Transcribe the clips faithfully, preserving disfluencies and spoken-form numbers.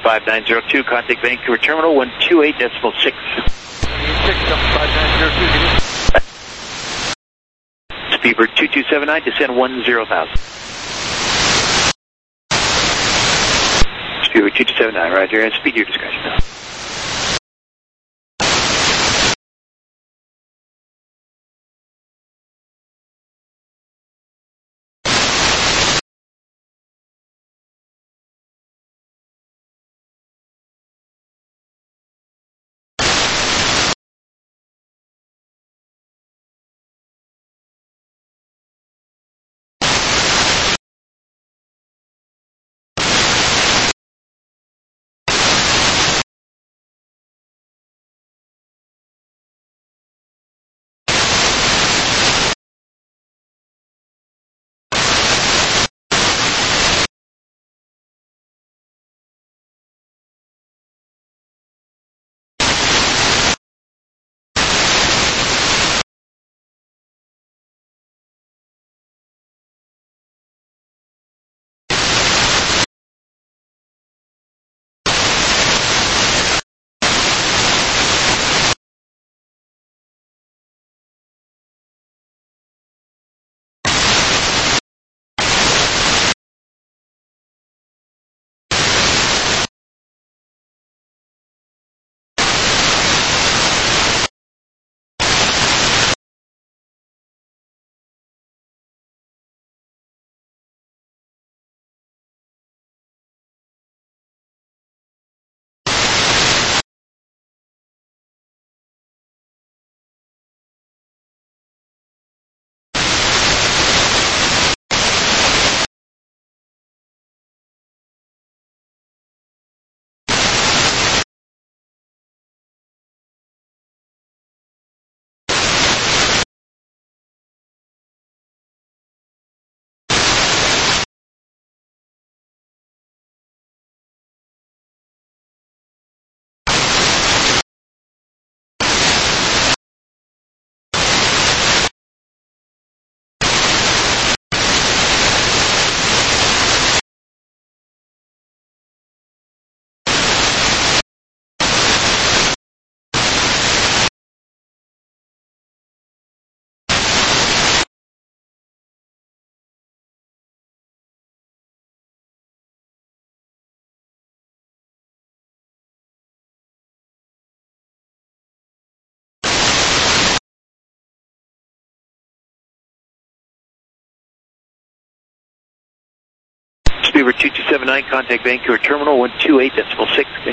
five nine zero two, contact Vancouver Terminal, one two eight decimal six. Speedbird two two seven nine, descend one zero thousand. Speedbird two two seven nine, roger, and speed your discretion now. Speedbird two two seven nine, contact Vancouver Terminal, one two eight decimal six. Okay.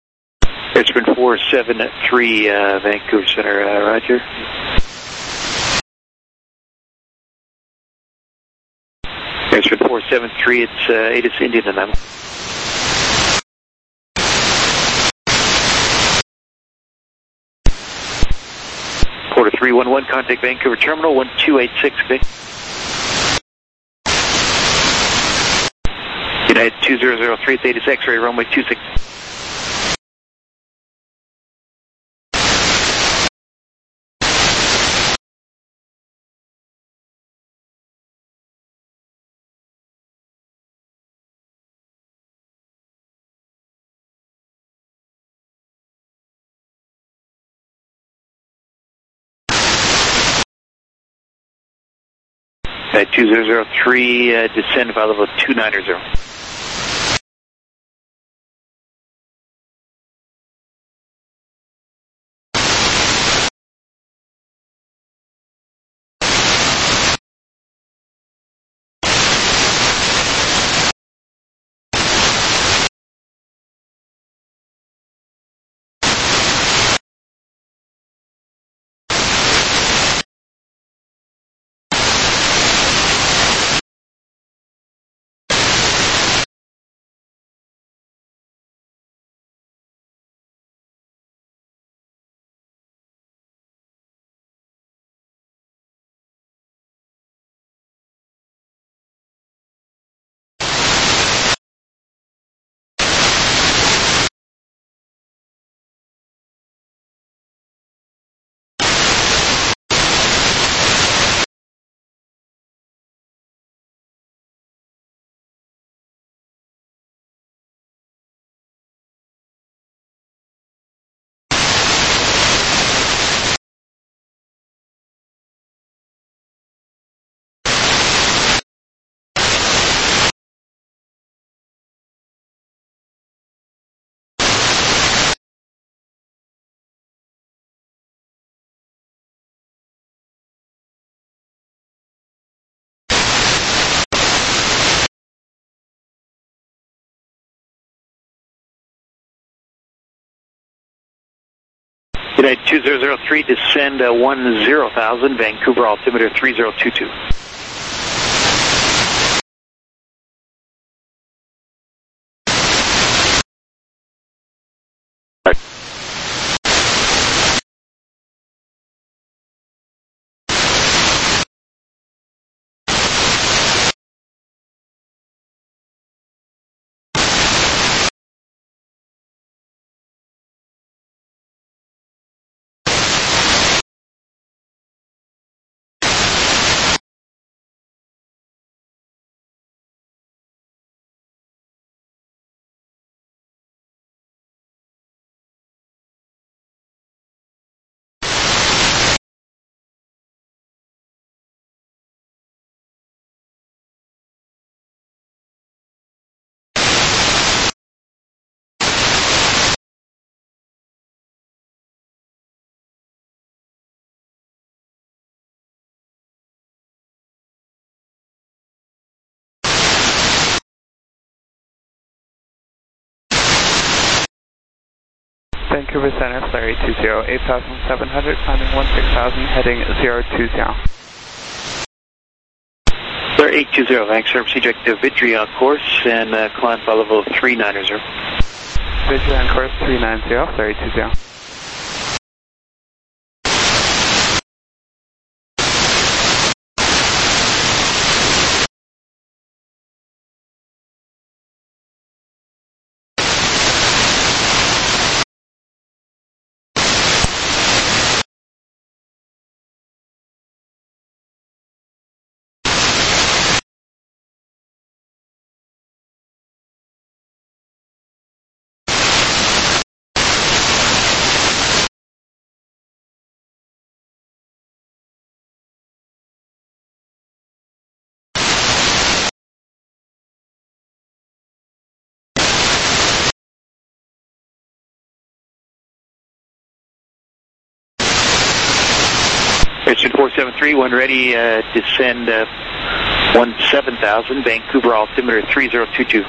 Richmond four seven three, uh, Vancouver Center, uh, roger. seven three, it's uh, A T I S Indian and I'm. Quarter three one one, contact Vancouver Terminal, one two eight six, okay. United two zero zero three, it's A T I S X-ray, runway two six. Uh, two zero zero three, uh, descend by level two nine zero. United two zero zero three, descend uh, one zero thousand, Vancouver altimeter three zero two two. Vancouver Center, Larry two zero, eight thousand seven hundred, climbing one six thousand, heading zero two zero. Sir, eight two zero, thanks, sir. Eject uh, Vitry on course and uh, climb by level three nine zero. Vitry on course three nine zero, Larry two zero. Richard four seven three, when ready, uh, descend uh, one seven thousand, Vancouver altimeter three zero two two.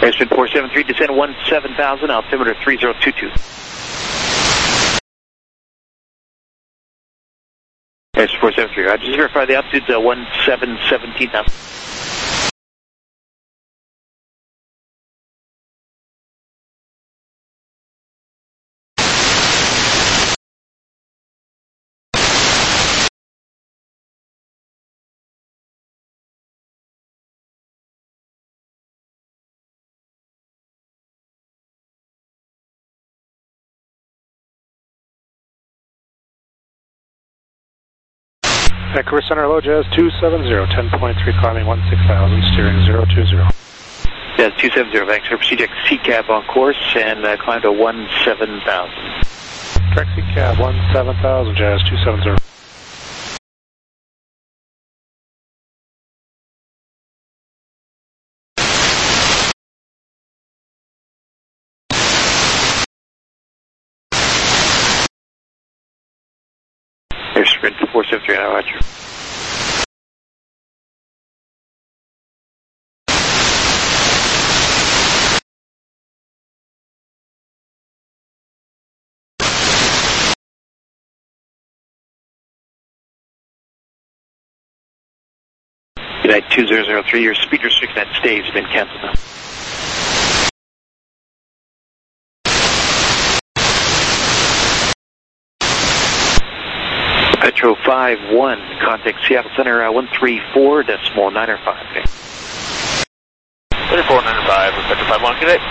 Airspeed four seven three, descend one seven thousand, altimeter three zero two two. Airspeed four seven three, Roger. Just verify the altitude's uh, one seven seventeen thousand. Vancouver Center, hello, Jazz two seven zero, ten point three, climbing one six thousand, steering zero two zero. Jazz two seven zero, Vancouver, proceed to C CAB on course and uh, climb to one seven thousand. Direct C CAB one seven thousand, Jazz two seven zero. Airspeed four seven three, Roger. United two zero zero three, your speed restriction at stage has been canceled now. Petro five one, contact Seattle Center uh, one three four decimal nine or five. Okay. three four nine five, Petro five one, connect.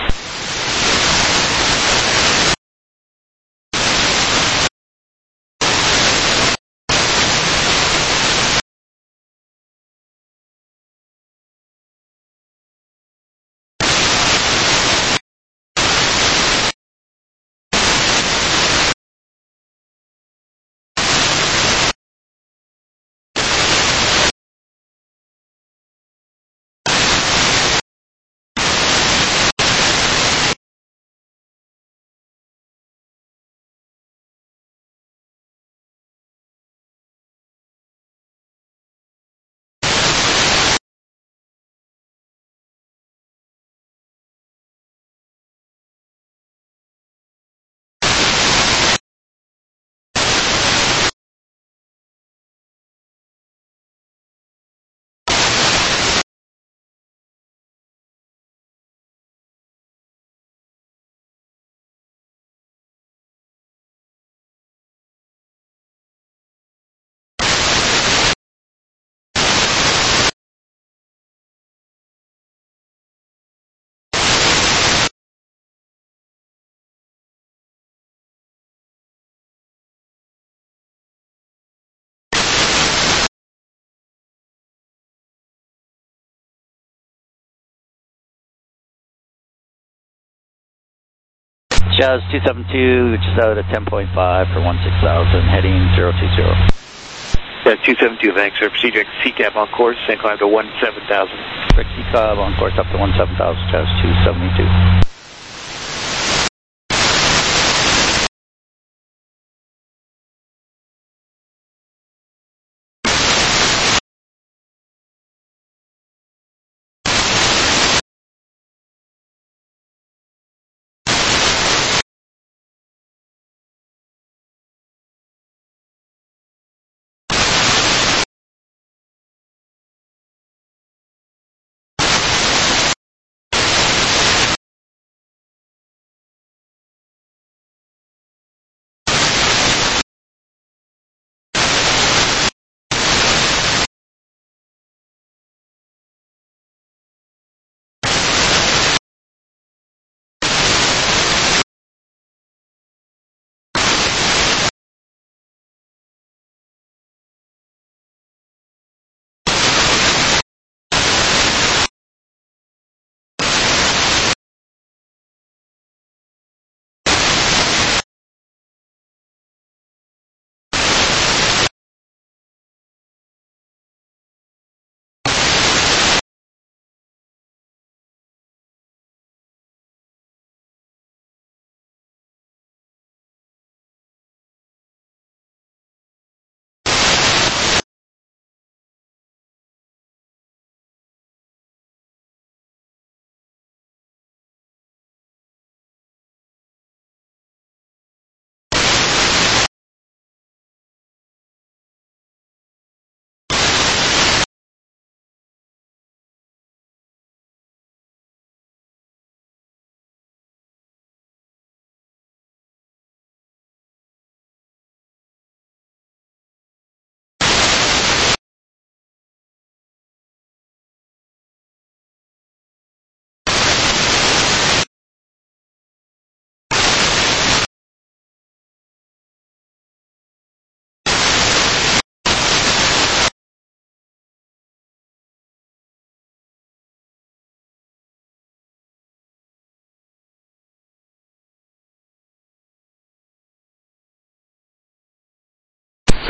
Jazz two seven two, just out at ten point five for one six thousand, heading zero two zero. Jazz two seven two, Vancouver, proceed to C CAB on course and climb to one seven thousand. Direct C CAB on course up to one seven thousand, Jazz two seven two.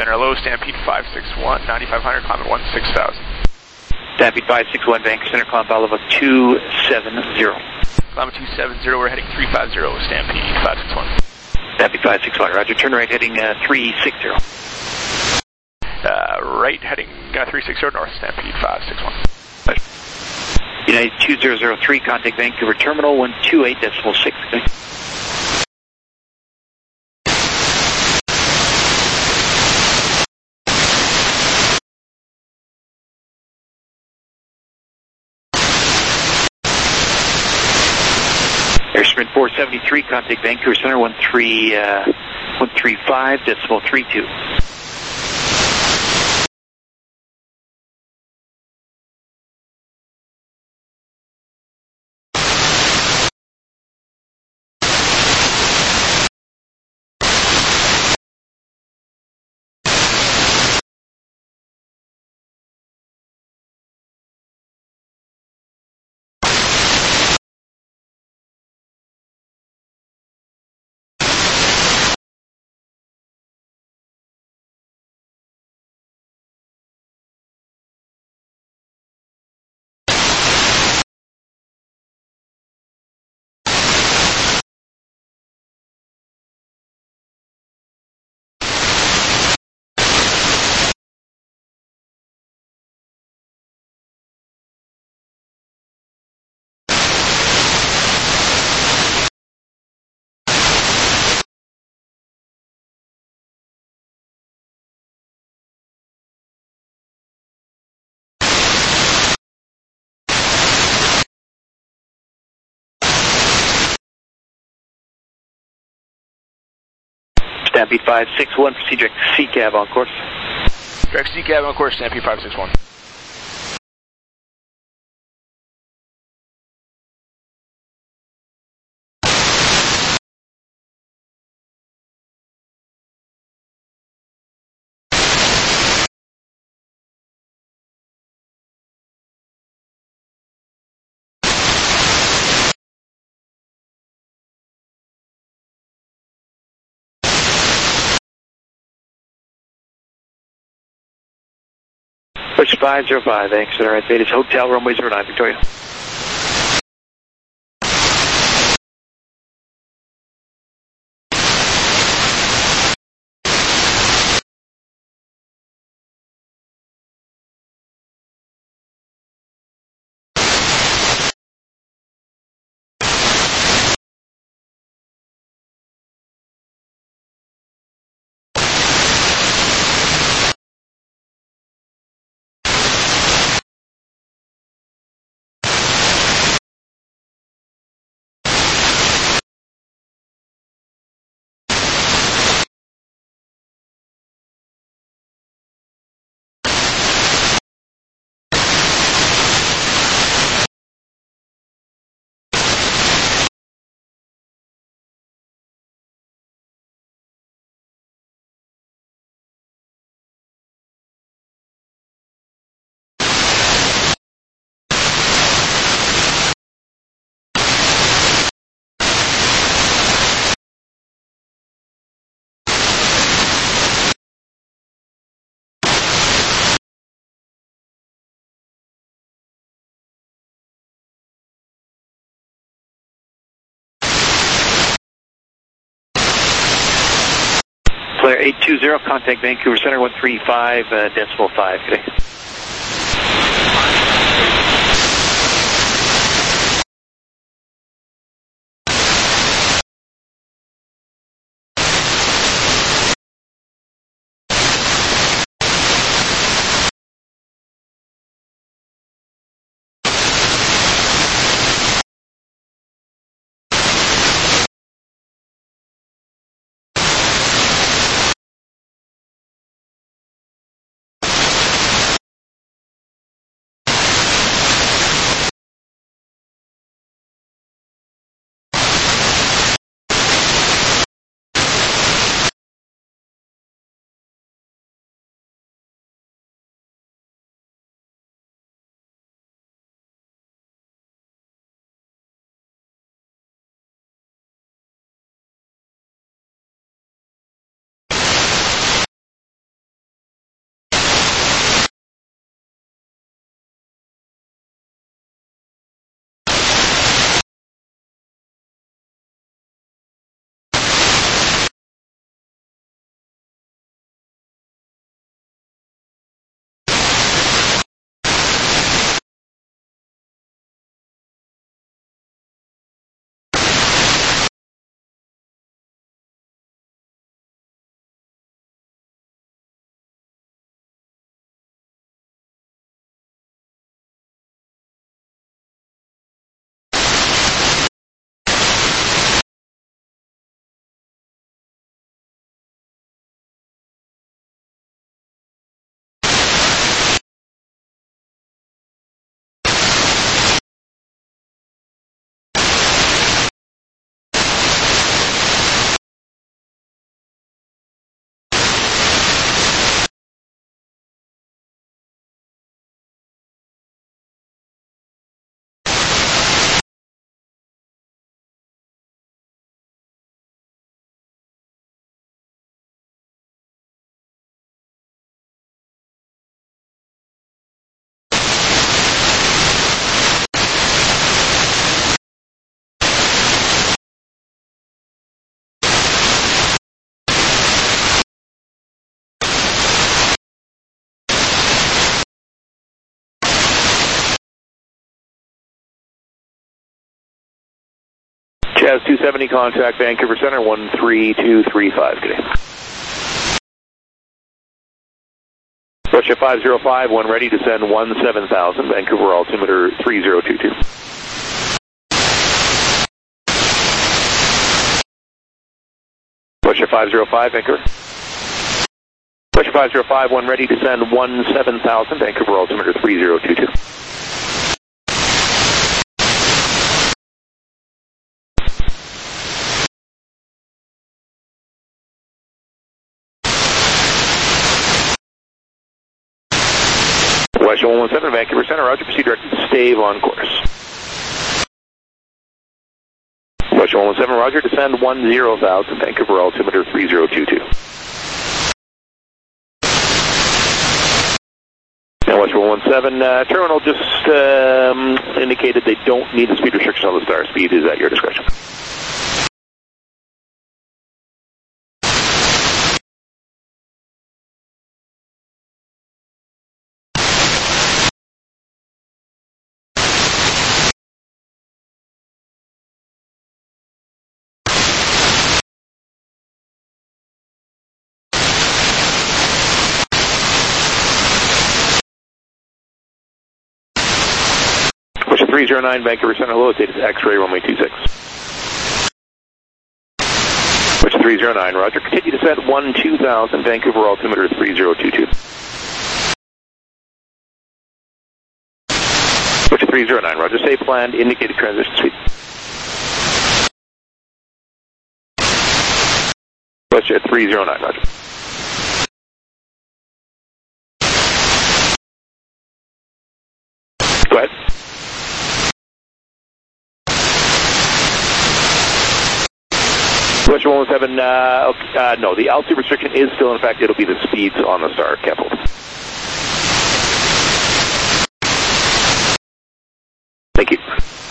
center low, Stampede five six one, ninety-five hundred, climb at one six thousand. Stampede five six one, Vancouver Center, climb Volvo two seven zero. Climb at two seven zero, we're heading three five zero, Stampede five six one. Stampede five six one, roger, turn right heading uh, three six zero. Uh, right heading uh, three six zero north, Stampede five six one. Right. United two zero zero three, contact Vancouver Terminal one two eight decimal six. Okay. Air Sprint four seventy-three, contact Vancouver Center one three one three five decimal three two. Stampede five six one, proceed direct C cab on course. Direct C cab on course, Stampede five six one. Push five zero five, thanks, Center at Vegas Hotel, runway zero nine, Victoria. Flare eight two zero, contact Vancouver Center one three five uh, decimal five. Okay. Jazz two seventy, contact Vancouver Center, one three two three five today. Russia five zero five, one ready to send one seven thousand, Vancouver altimeter three zero two two. Russia five zero five, Vancouver. Russia five zero five, one ready to send one seven thousand, Vancouver altimeter three zero two two. Russia one one seven, Vancouver Center, roger, proceed direct to stave on course. Russia one one seven, roger, descend one zero thousand, Vancouver altimeter three zero two two. Now Russia one one seven, uh, terminal just um, indicated they don't need the speed restriction on the star. Speed is at your discretion. three zero nine, Vancouver Center, low, status X-ray, runway two six. Which three zero nine, roger, continue to set one two thousand, Vancouver altimeter three zero two two. Which three zero nine, roger, stay planned, indicated transition speed. Which at three zero nine, roger. Go ahead. Russia one one seven, uh, uh, no, the altitude restriction is still in effect. It'll be the speeds on the star. Careful. Thank you.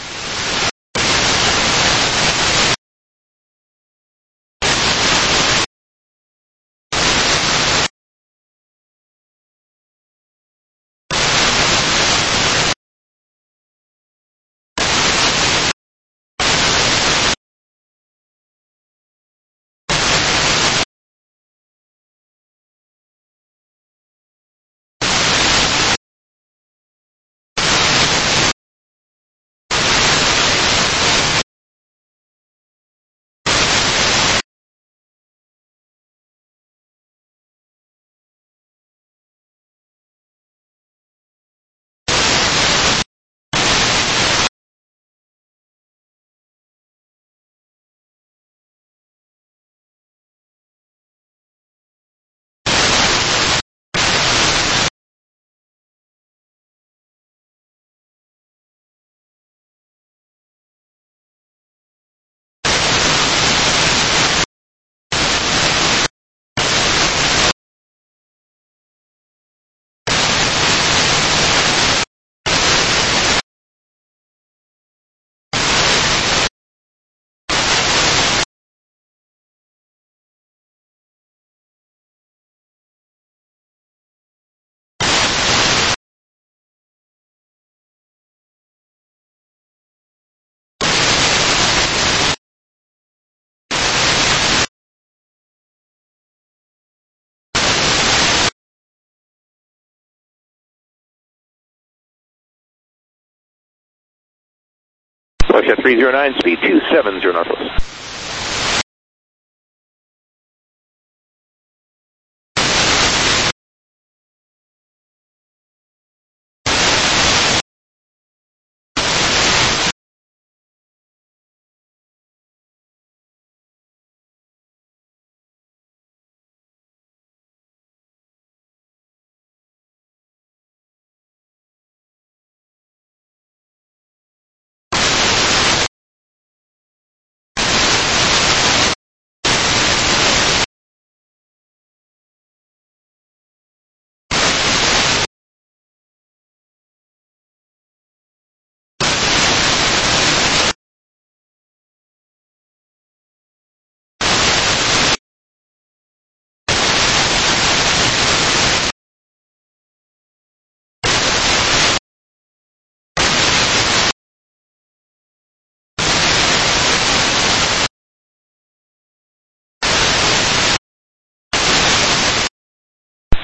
Russia three zero nine, speed two seven zero northwest.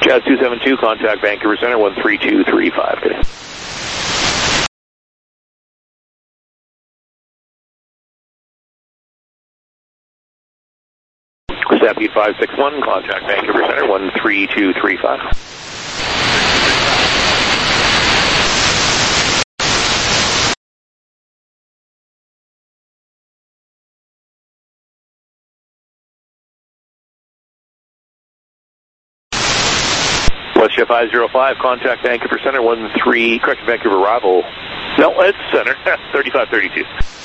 Jazz two seven two, contact Vancouver Center one three two three five. Good day. Stampede five six one, contact Vancouver Center one three two three five. Westjet five zero five, contact Vancouver Center one three, correct, Vancouver arrival. No, it's center, thirty-five thirty-two.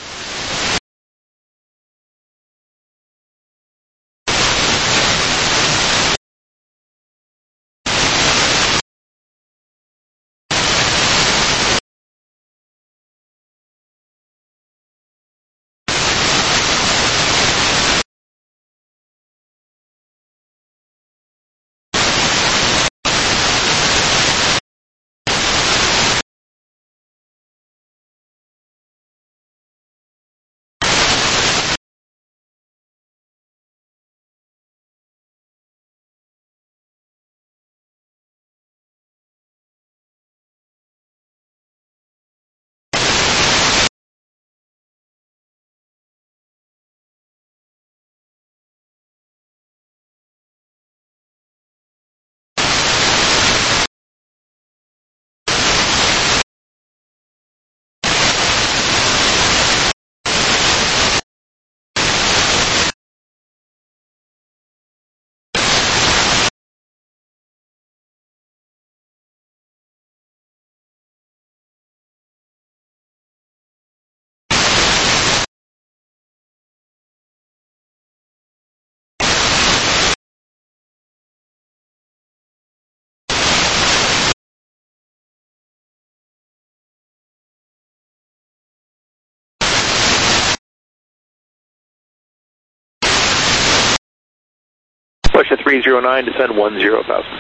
Push at three zero nine, descend one zero thousand.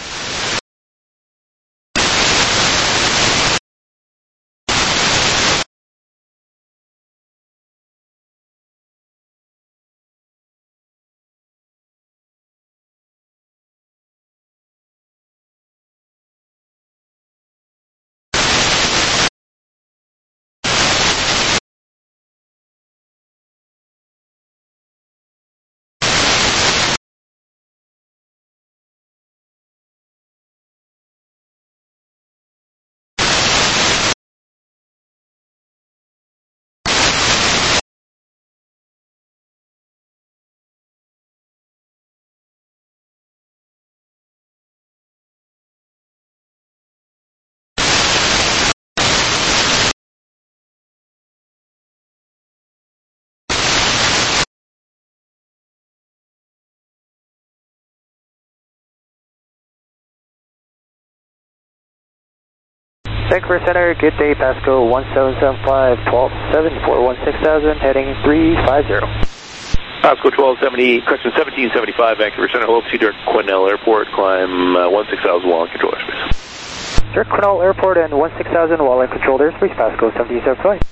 Vancouver Center, good day, Pasco one seven seven five, twelve seven, four one six thousand, heading three five zero. Pasco twelve seventy, correction seventeen seventy-five, Vancouver Center, altitude at Quesnel Airport, climb uh, one six thousand while in control airspace. Sir, Quesnel Airport and one six thousand while in controlled airspace, Pasco seventeen seventy-five.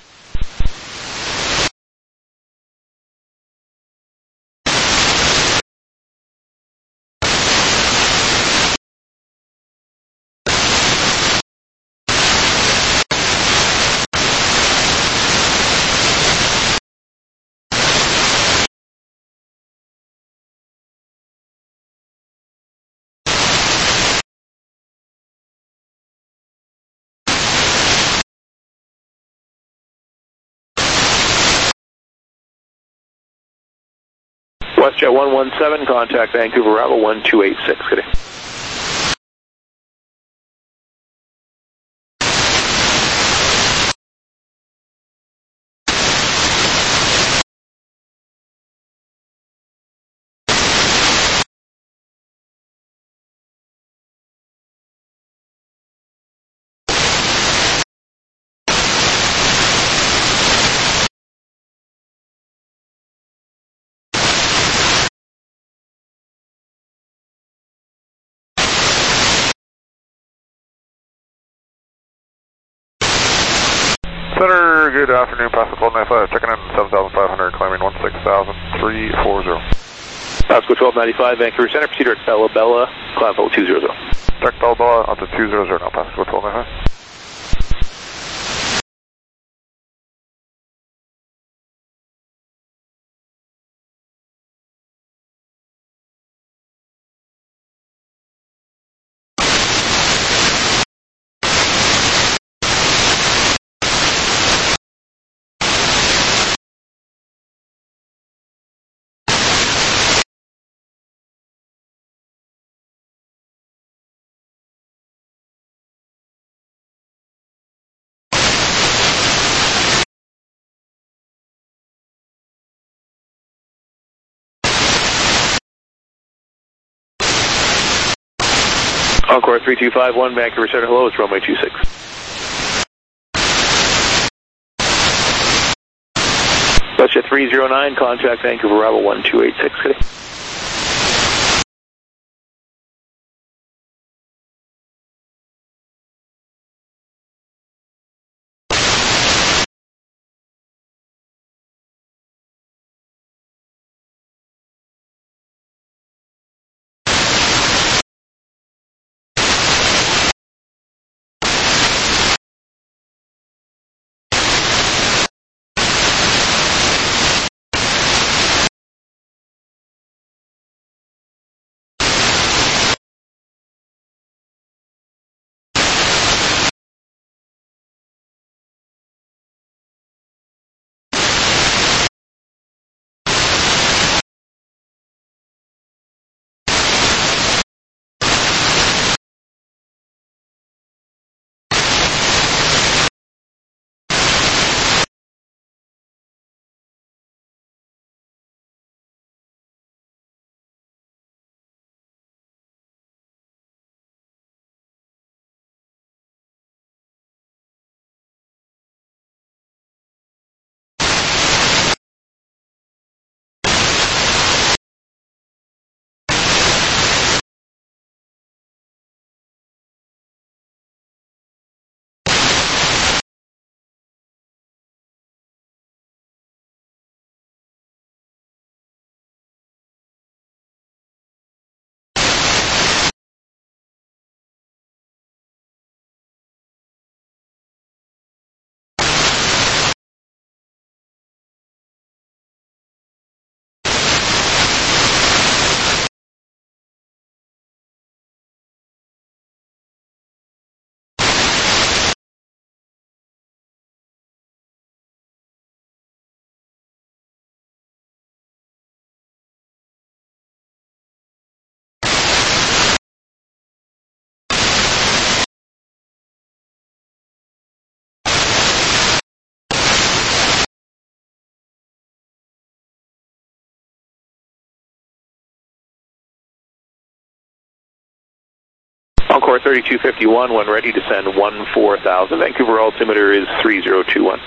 WestJet one one seven, contact Vancouver Bravo one two eight six. Good day. Center, good afternoon, Pasco twelve ninety-five, checking in seven thousand five hundred, climbing one six thousand three forty. Pasco twelve ninety-five, Vancouver Center, proceed at Bella Bella, climb level two hundred. Direct Bella Bella, onto two hundred now, Pasco twelve ninety-five. Encore three two five one, Vancouver Center, hello, it's runway two six. Russia three zero nine, contact Vancouver Bravo one two eight six, good day. Encore thirty-two fifty-one, when ready, descend one four thousand. Vancouver altimeter is three zero two one.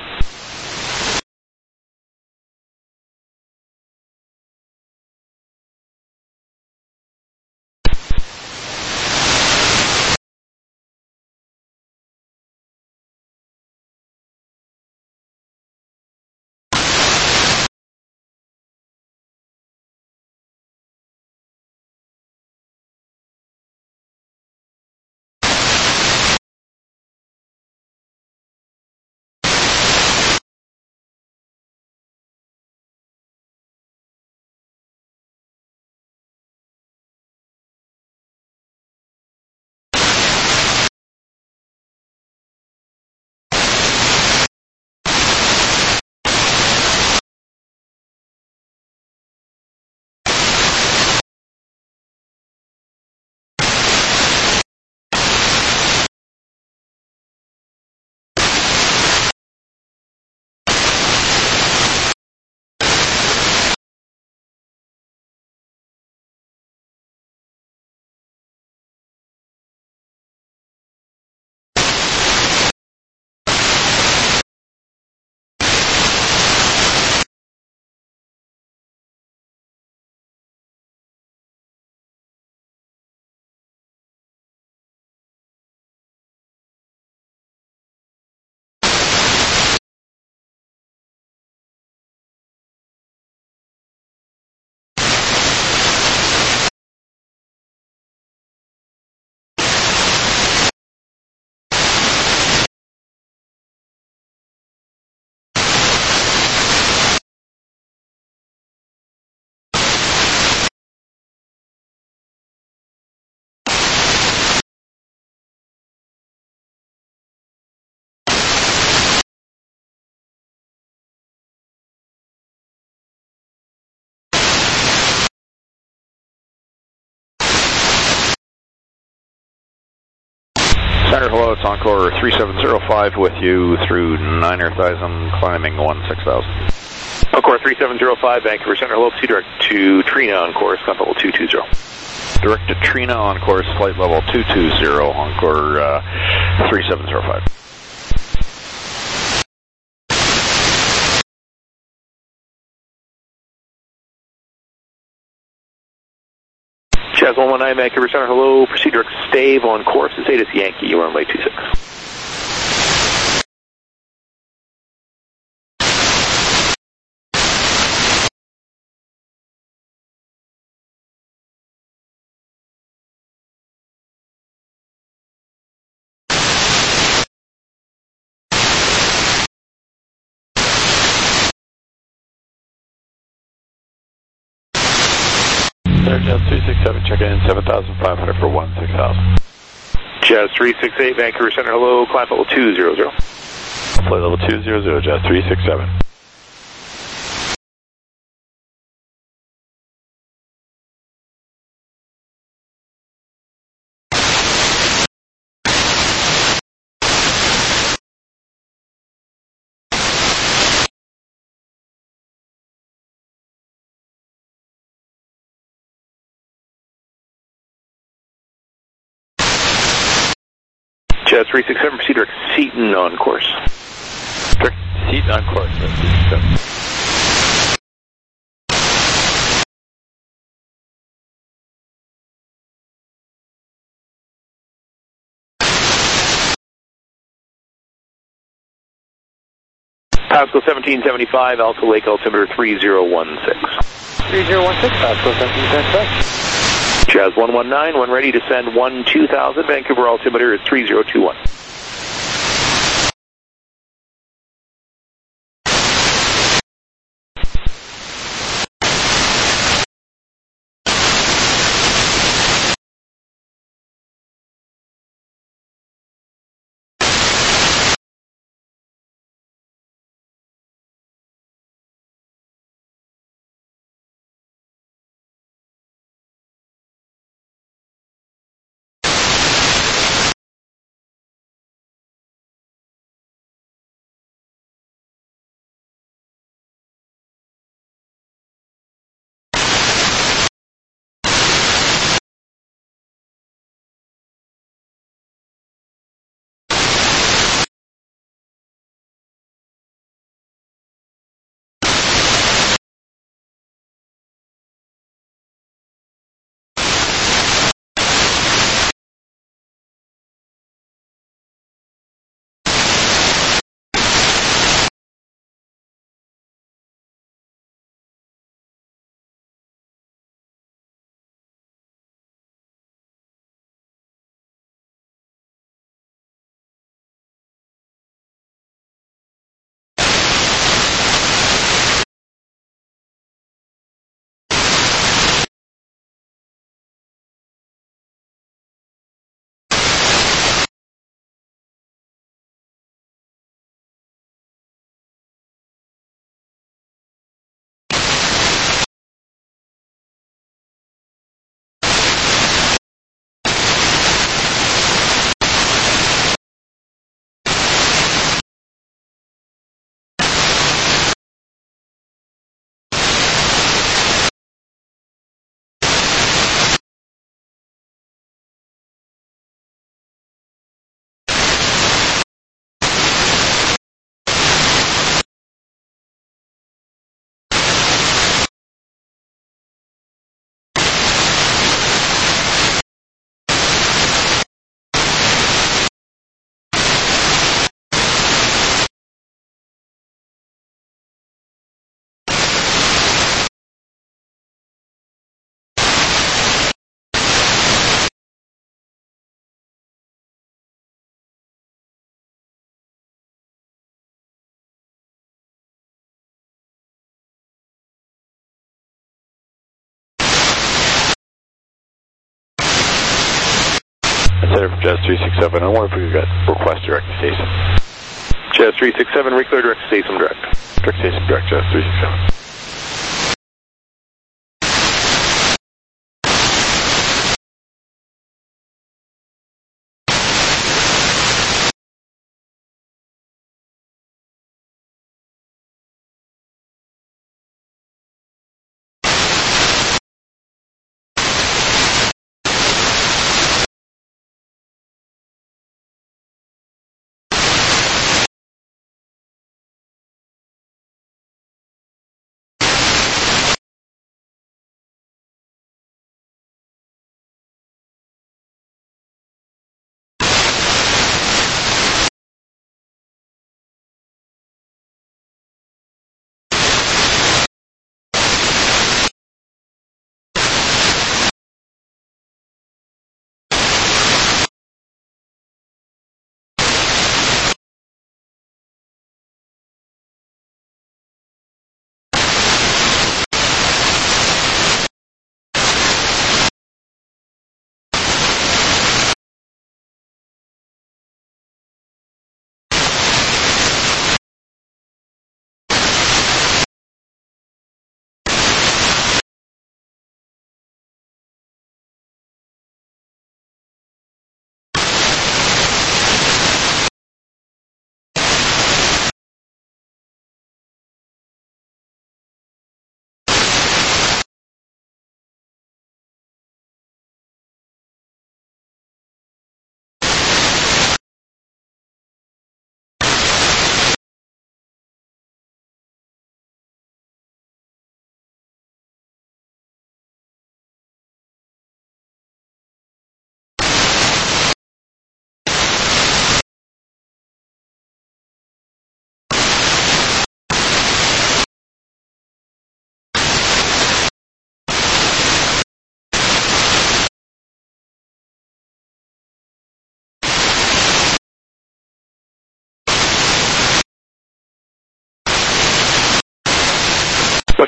Center, hello, it's Encore three seven zero five with you through niner thousand, climbing one six thousand. Encore three seven zero five, Vancouver Center, hello, proceed direct to Trina on course, climb level two two zero. Direct to Trina on course, flight level two two zero, Encore uh, three seven zero five. Jazz one one nine, Vancouver Center, hello, proceed direct stave on course, it's Atis Yankee, you runway two six. Jazz three six seven, check in seven thousand five hundred for one six thousand. Jazz three six eight, Vancouver Center, hello, climb level two zero zero. Flight level two zero zero, Jazz three six seven. Jazz three six seven, proceed direct Seaton on course. Direct Seaton on course, three six seven. Pasco seventeen seventy-five, Alpha Lake altimeter three zero one six. three zero one six, Pasco seventeen seventy-five. Jazz one one nine, when ready to send one two thousand, Vancouver altimeter is three zero two one. Center from Jazz three six seven. I wonder if we could get request direct to Statham. Jazz three six seven, reclear direct to Statham direct. Direct Statham direct, Jazz three six seven.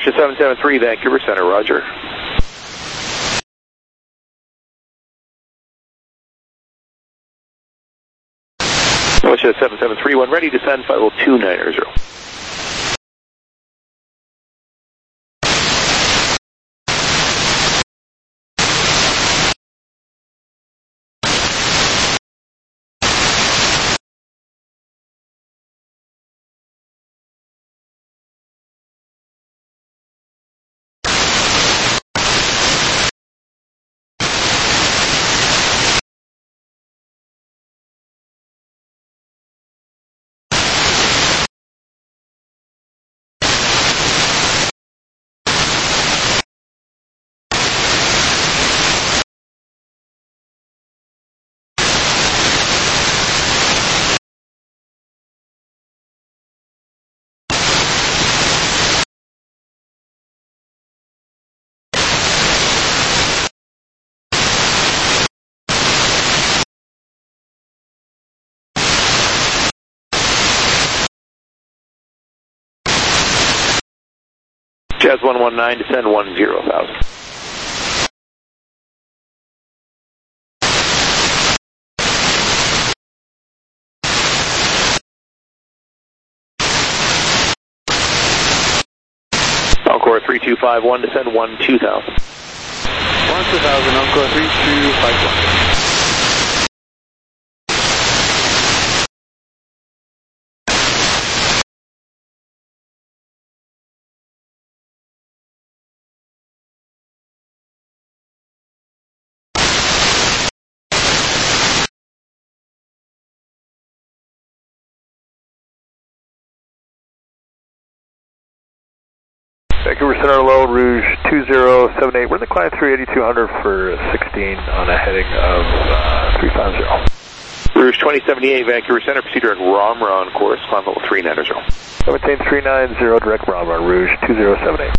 Militia seven seven three, Vancouver Center, roger. Militia seven seven three, one ready, descend, flight level two nine zero. Jazz one one nine, descend one zero thousand. Encore three two five one, descend one two thousand. one two thousand, Encore three two five one. Vancouver Center, low, Rouge two zero seven eight. We're in the climb three eighty-two hundred for sixteen on a heading of uh, three five zero. Rouge twenty seventy-eight, Vancouver Center, proceed direct Ramra on course, climb level three nine zero. Maintain three nine zero, direct Ramra, Rouge two zero seven eight.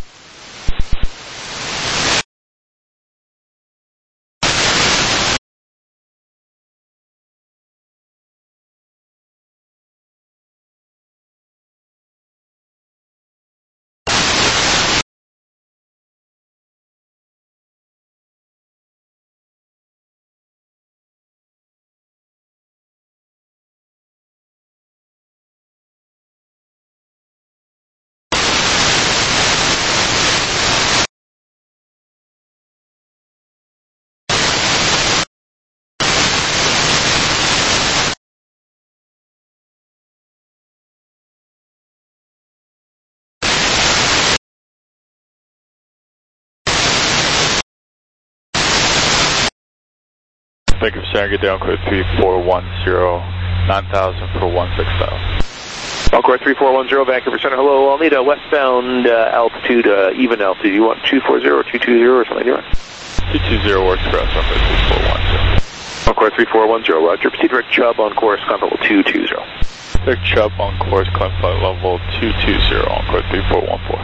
Vancouver Center, get down code three four one zero, nine thousand for one six thousand. Encore three four one zero, Vancouver Center, hello, I'll need a westbound uh, altitude, uh, even altitude. You want two forty or two two zero or something like that? two two zero works for us on code three four one zero. Encore three four one zero, roger. Proceed direct Chubb on course, climb level two two zero. Direct Chubb on course, climb flight level two two zero on code three four one four.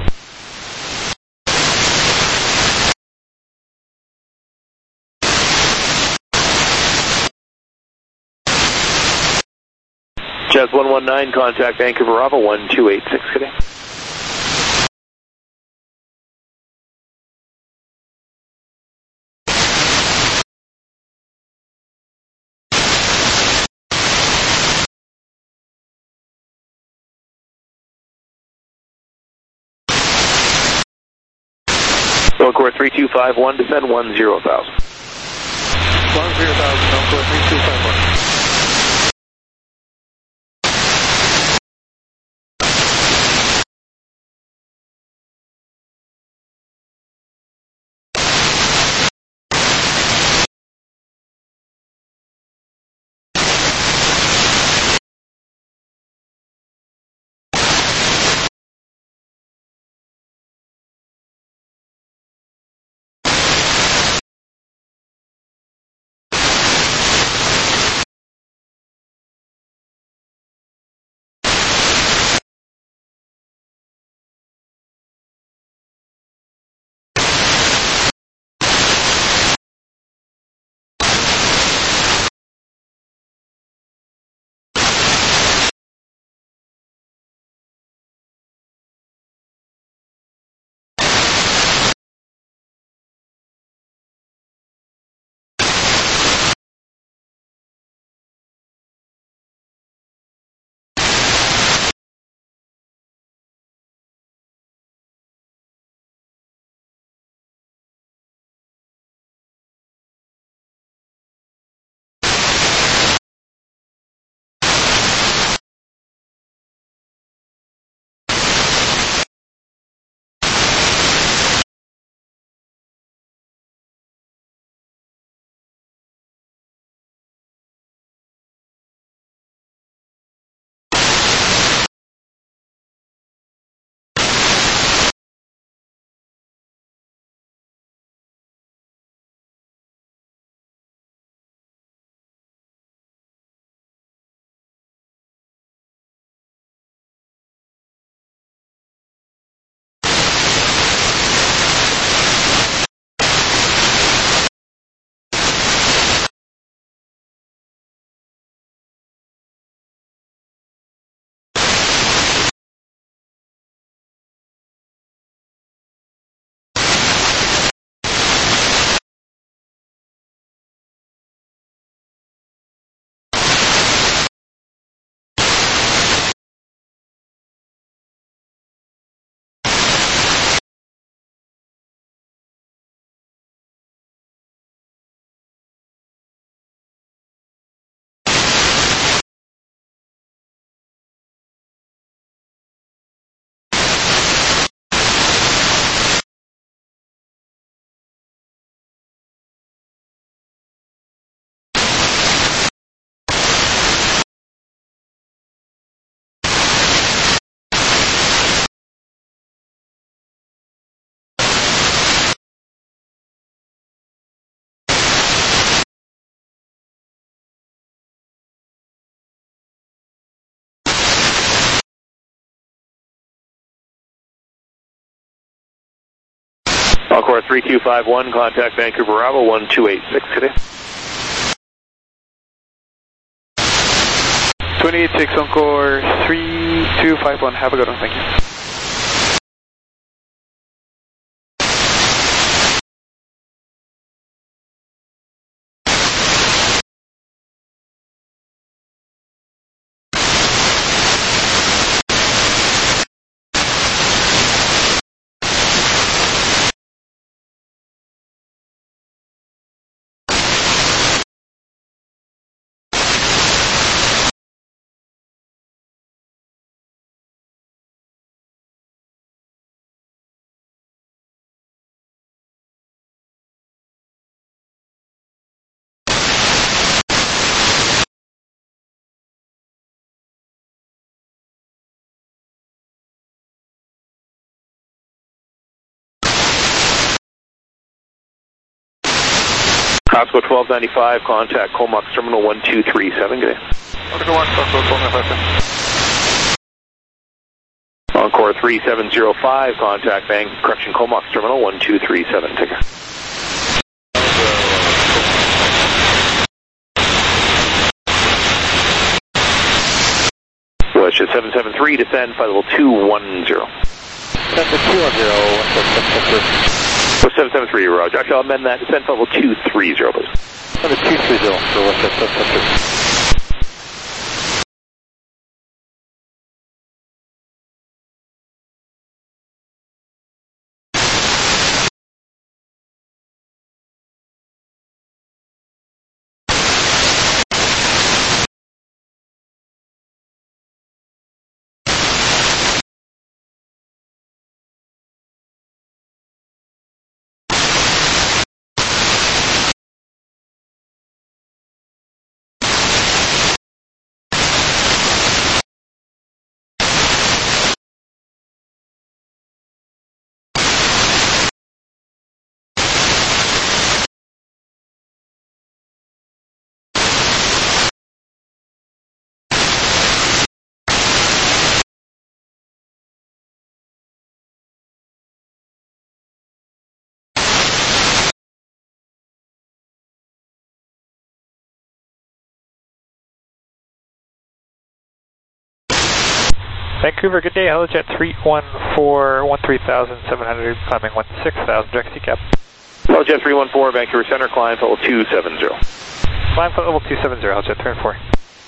Jazz one one nine, contact Vancouver Bravo one two eight six, good day. Encore three two five one, descend one zero thousand. one zero thousand, Encore three two five one. Encore three two five one, contact Vancouver Bravo one two eight six today. twenty-eight six, Encore three two five one, have a good one, thank you. Costco twelve ninety-five, contact Comox Terminal one two three seven, good day. Encore three seven zero five, contact Bank Correction Comox Terminal one two three seven, take care. Westjet seven seven three, descend, flight level two one zero. Descend two one zero, For seven seven three, Roger. Actually, I'll amend that. Descend level two three zero, please. Number two three zero for Westjet seven seven three. Vancouver, good day, Helijet three one four, one three thousand seven hundred, climbing one six thousand, direct C cap. Helijet three one four, Vancouver Center, climb level two seven zero. Climb flight level two seven zero, Helijet three one four.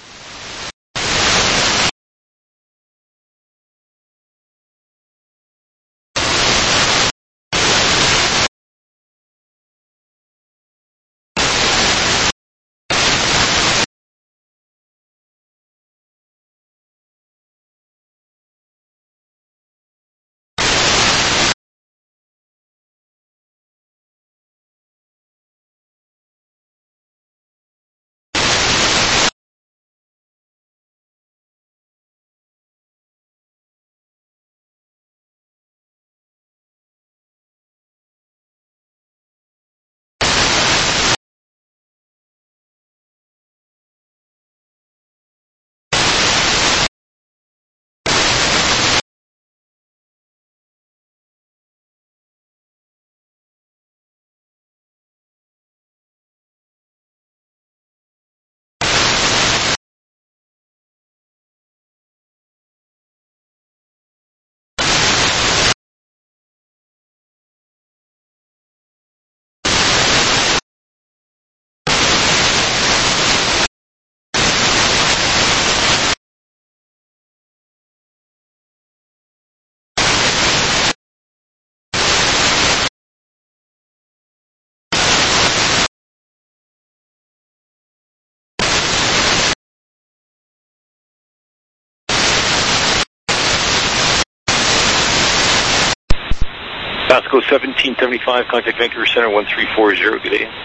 Costco seventeen seventy-five, contact Vancouver Center one three four zero, good day.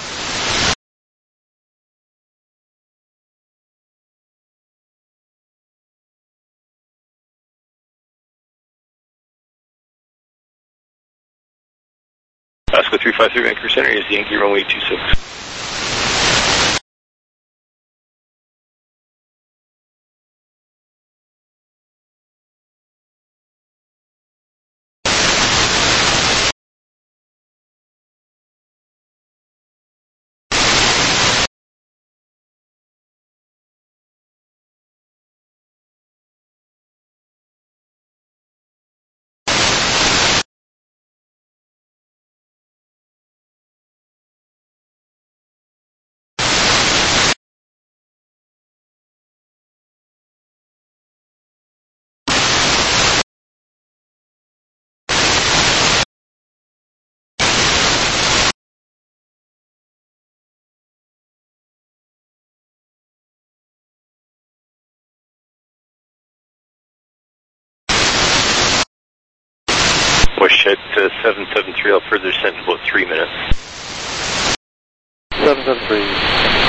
Costco three five three, Vancouver Center is Yankee runway two six. Wish at uh, seven seven three, I'll further descend in about three minutes. seven seven three.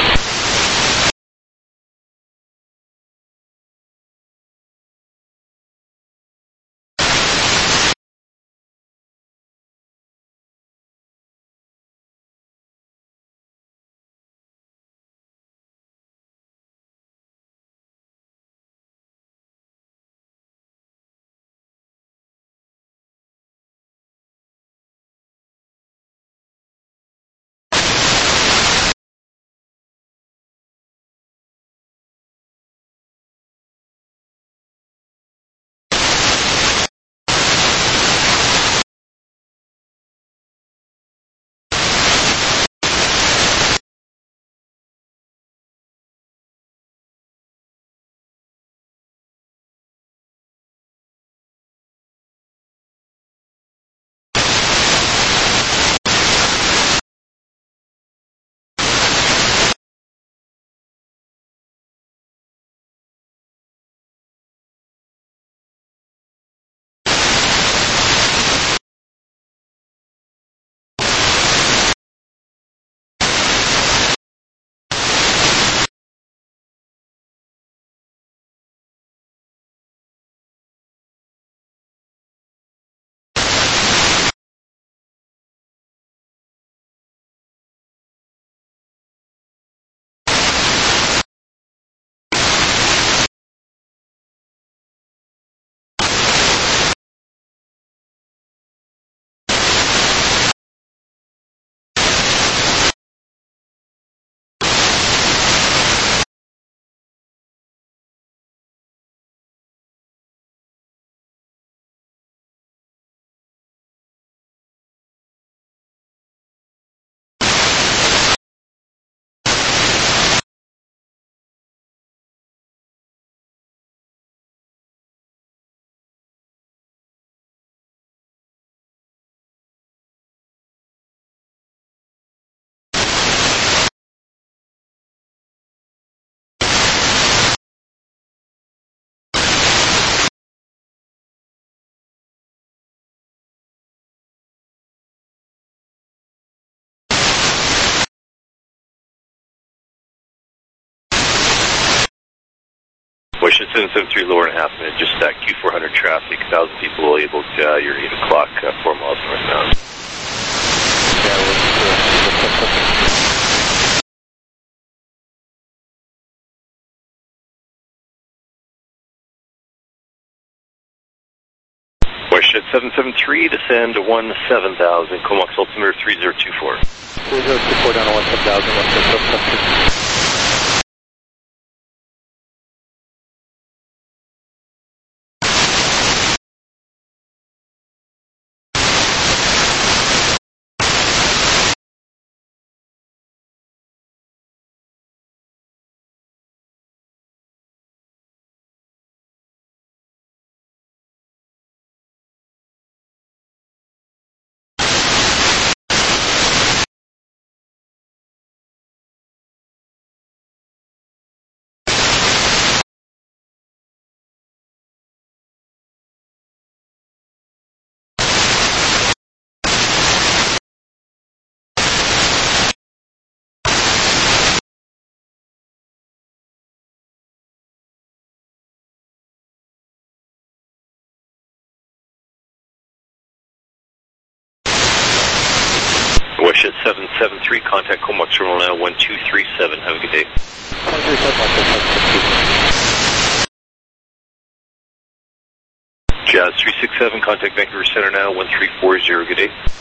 Wish at seven seven three, lower and a half minute, just that Q four hundred traffic, one thousand people able to, uh, your eight o'clock, uh, four miles northbound. Yeah, Wish at seven seven three, descend to one seven thousand, Comox altimeter three zero two four. three zero two four down to one seven thousand, one six seven seven two. Wish at seven seven three, contact Comox terminal now one two three seven, have a good day. one three seven, one six seven two. Jazz three six seven, contact Vancouver Center now one three four zero, good day.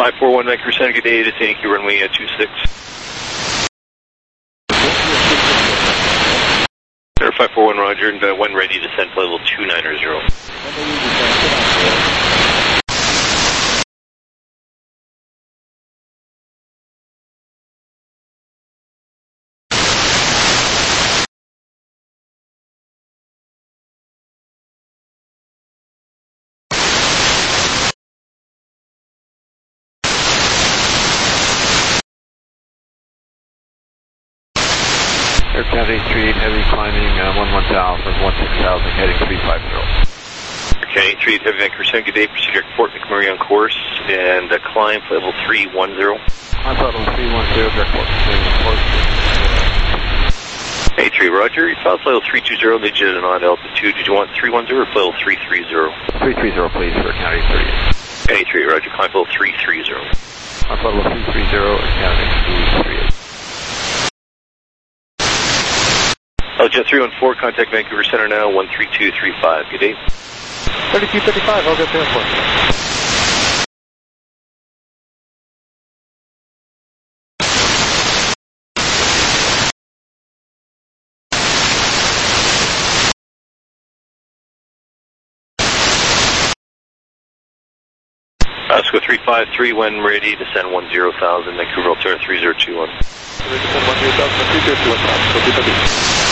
five four one Vancouver Center, good day to Yankee runway two six. Center five four one, roger, and uh, when ready to descend flight level two nine zero. Air County three eight heavy climbing uh, one one thousand, one six thousand, heading three five zero. Air County three eight heavy Vancouver Center, good day, proceed direct Fort McMurray on course, and uh, climb flight level three one zero. Climb flight level three one zero, direct Fort McMurray on course. A three, roger, you filed flight level three two zero, they did it on altitude, did you want three one zero or flight level three three zero? three three zero please for Air County three eight. A three, roger, climb flight level three three zero. Climb flight level three three zero, Air County three eight. Jet three one four, contact Vancouver Center now, one three two three five, good day. thirty-two thirty-five, I'll get there for you. Osco three five three, when ready, descend one zero thousand, Vancouver Altimeter three zero two one. Descend one zero thousand, three zero two one, Osco two thirty.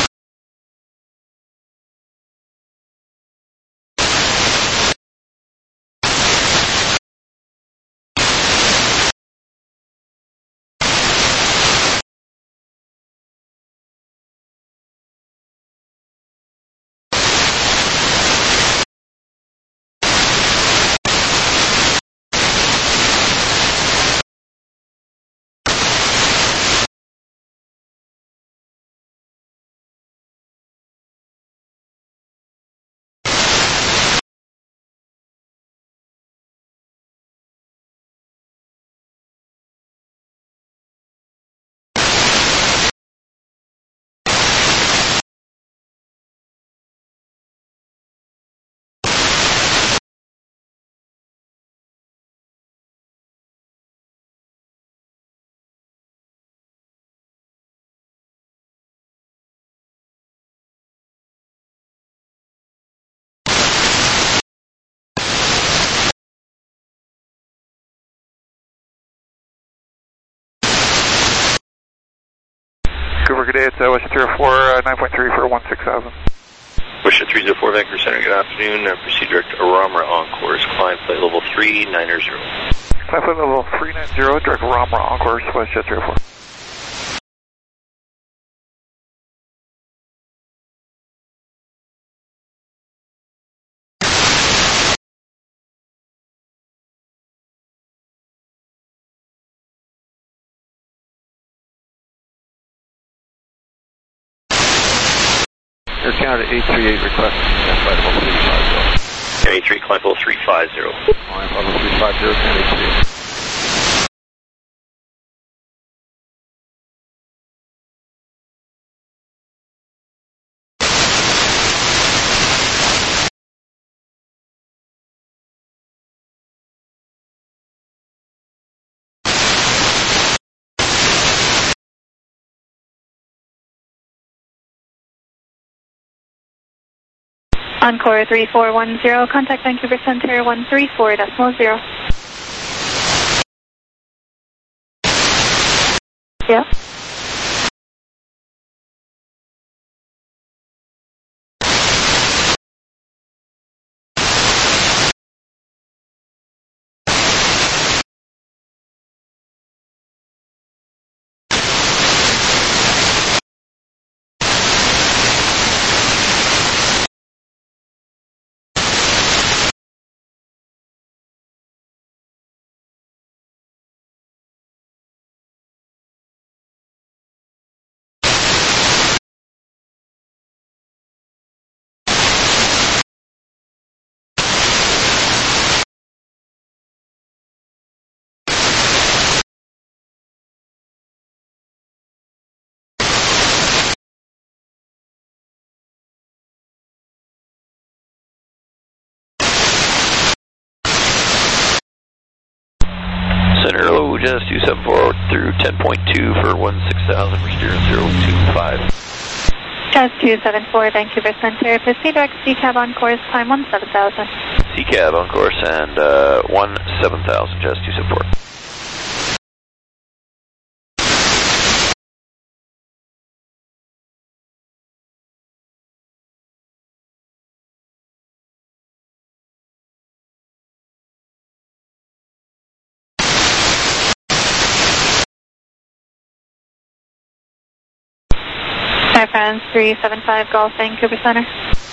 Vancouver, good day, it's uh, Western three oh four, uh, nine point three for one six thousand. Western three oh four, Vancouver Center, good afternoon, uh, proceed direct Aramra on course, climb flight level three nine zero. Climb flight level three nine zero, direct Aramra on course, Western three oh four. Air Canada eight three eight requesting uh, flight level three five zero. A three, climb level three five zero. Climb level three five zero, Canada eight three eight. Encore three four one zero, contact Vancouver Center one three four decimal zero. Yeah. Jazz two seven four through ten point two for one six thousand for steer zero two five. Jazz two seven four, Vancouver Center, proceed direct C cab on course, climb one seven thousand. C cab on course and uh, one seven thousand, Jazz two seven four. Air France three seven five Golf, Vancouver Center.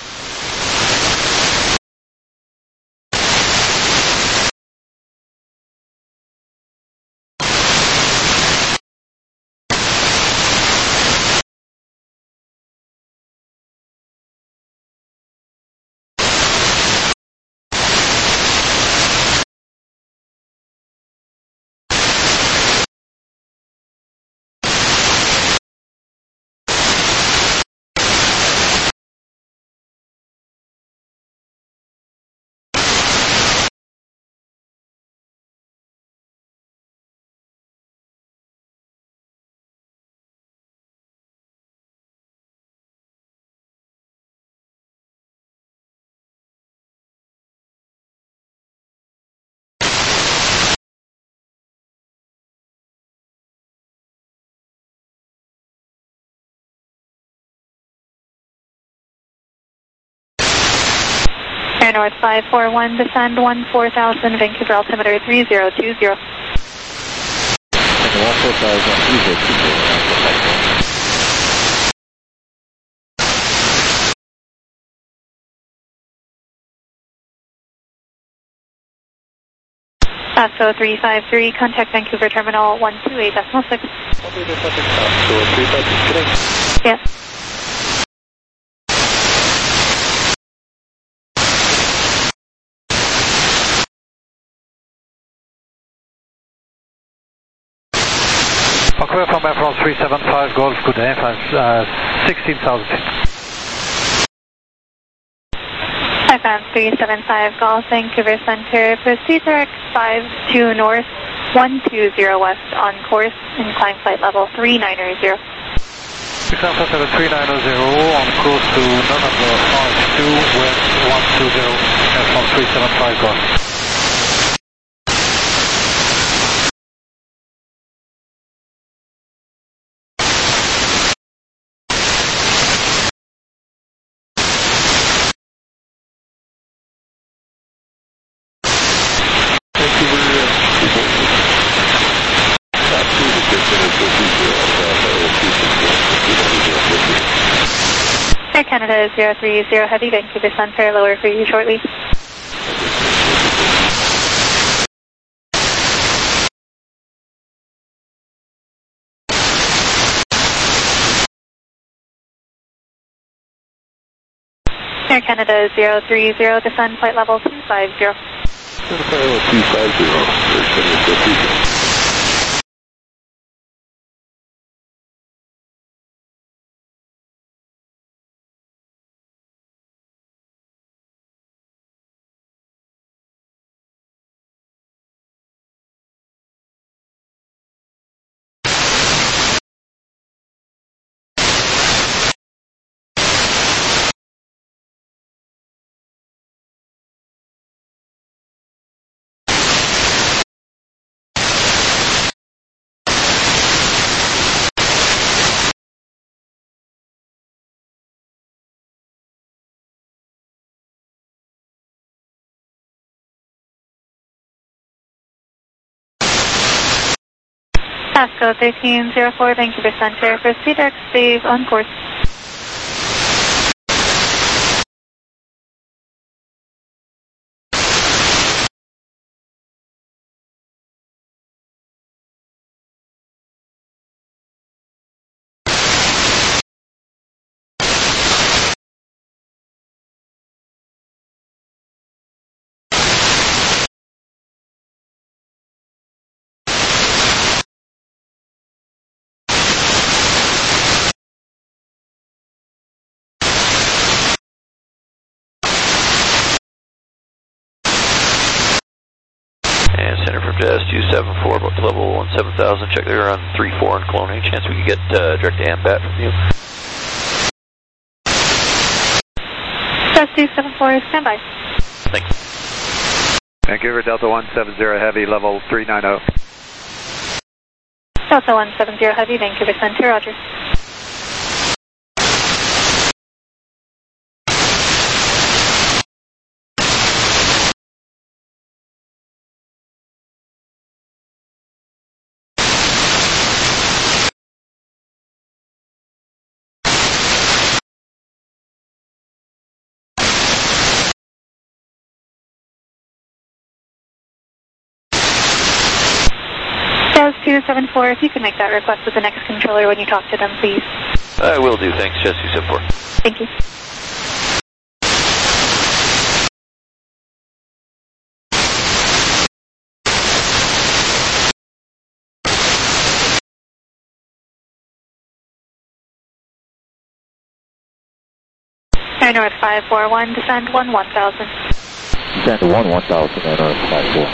Air North five four one, descend one four thousand, Vancouver altimeter three zero two zero. one four thousand, three zero two zero. Pasco three five three, contact Vancouver Terminal one two eight decimal six. Yes. Vancouver from Air France three seven five Golf, good day, uh, sixteen thousand feet. Air France three seven five Golf, Vancouver Center, proceed direct five two north, one two zero west on course, incline flight level three nine zero. six Alpha seven three nine zero on course to November five two west one two zero, Air France three seven five Golf. Air Canada zero three zero Heavy, Vancouver Center, lower for you shortly. Air Canada zero three zero, descend flight level two five zero. two five zero. Pasco thirteen zero four, Vancouver Center, proceed direct save on course. command center from Jazz two seven four, about to level one seven thousand. Check there on three four in Cologne. Any chance we could get uh, direct A M bat from you? Jazz two seven four, stand by. Thanks. Vancouver Delta one seven zero Heavy, level three nine zero. Delta one seven zero Heavy, Vancouver Center, roger. Jazz two seven four, if you could make that request with the next controller when you talk to them, please. I will do, thanks, Jazz two seven four. Thank you. Air North five four one, descend one one thousand. Descend one one thousand, Air North five four.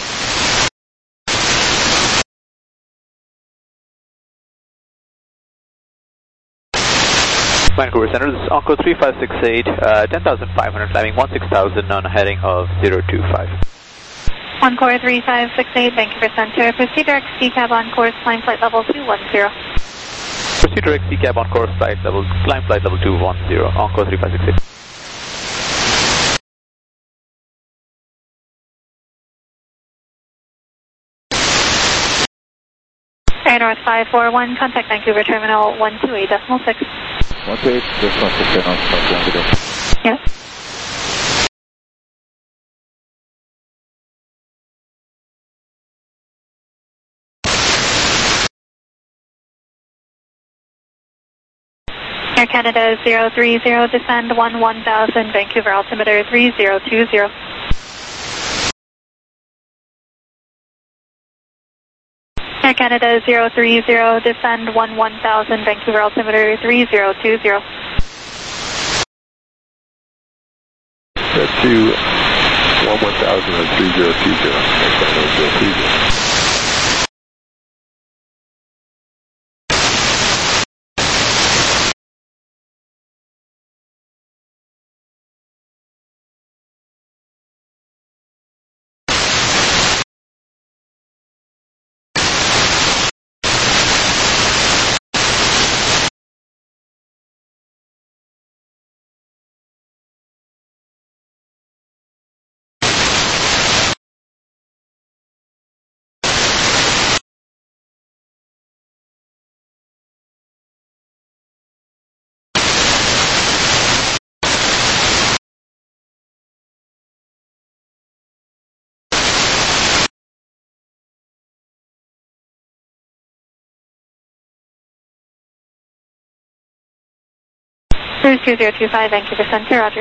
Vancouver Center, this is Onco three five six eight, uh, ten thousand five hundred, climbing one six thousand on a heading of zero two five. Encore three five six eight, Vancouver Center, proceed direct C cab on course, climb flight level two one zero. Proceed direct C cab on course, flight level, climb flight level two one zero, Encore three five six eight. Air North five four one, contact Vancouver Terminal one two eight decimal six. one two eight, just one six, Air North five four one, good day. Yes. Air Canada zero three zero, descend one one thousand, Vancouver altimeter three zero two zero. Air Canada zero three zero, descend one one thousand, Vancouver altimeter three zero two zero. That's two, one one thousand and three zero two zero. That's one zero two zero. Cruise two zero two five, Vancouver Center, roger.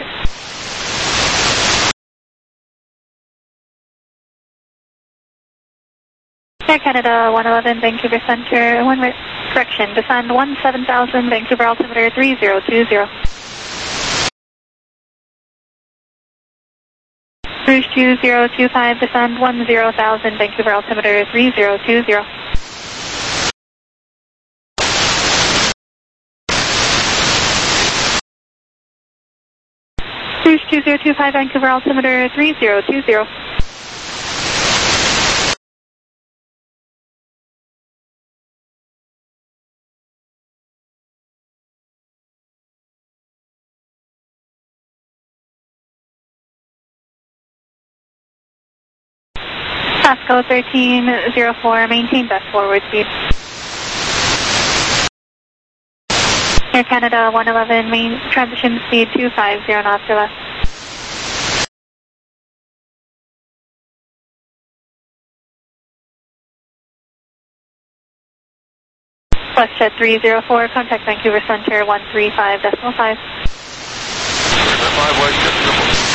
Air Canada one eleven, Vancouver Center, one right, correction, descend one seven thousand, Vancouver altimeter three zero two zero. Cruise two zero two five, descend one zero thousand, Vancouver altimeter three zero two zero. Cruise two zero two five, Vancouver altimeter three zero two zero. Pasco thirteen zero four, maintain best forward speed. Air Canada one eleven, main transition speed two five zero knots or less. WestJet three zero four, contact Vancouver Center one three five decimal five. five, WestJet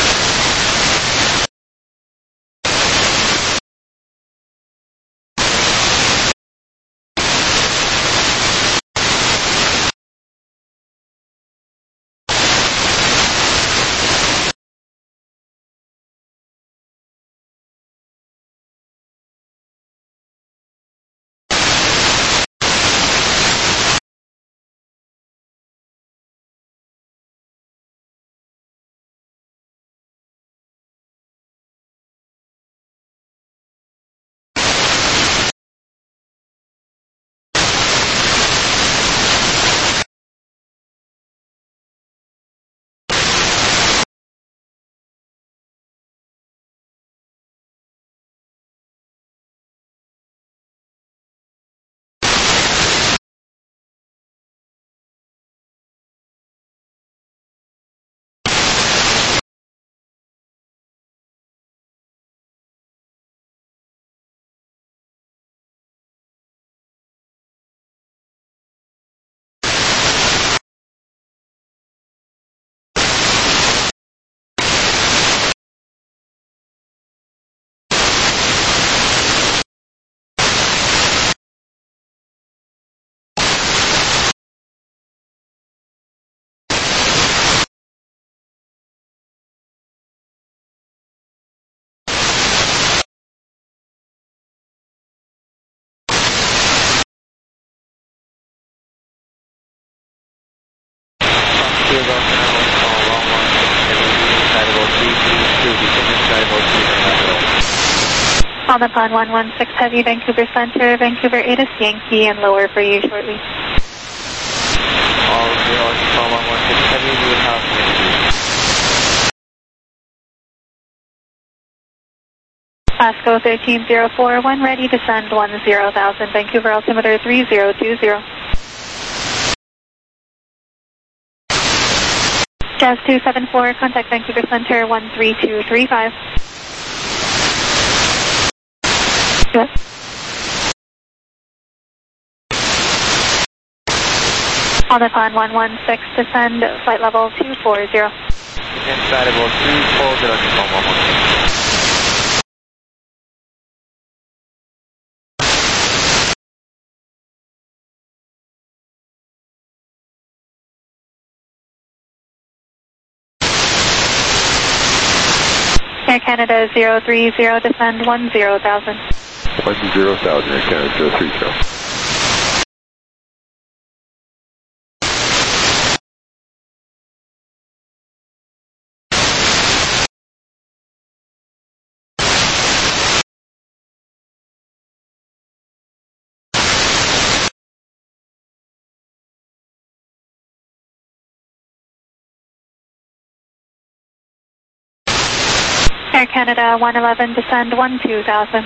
two Golf Center, one call, one one six heavy, inside about three three two, descend inside about three nine. On the pond one one six heavy, Vancouver Center, Vancouver eight is Yankee, and lower for you shortly. All zero, call one one six heavy, we will have Yankee. Pasco thirteen zero four one, ready, descend one zero thousand, Vancouver altimeter three zero two zero. Jazz two seven four, contact Vancouver Center one three two three five. Yes. On the pond one one six, descend flight level two four zero. Descend flight level two four zero, one one one six. Air Canada zero three zero, descend one zero thousand. one zero thousand, Air Canada zero three zero. Air Canada one eleven, descend one two thousand.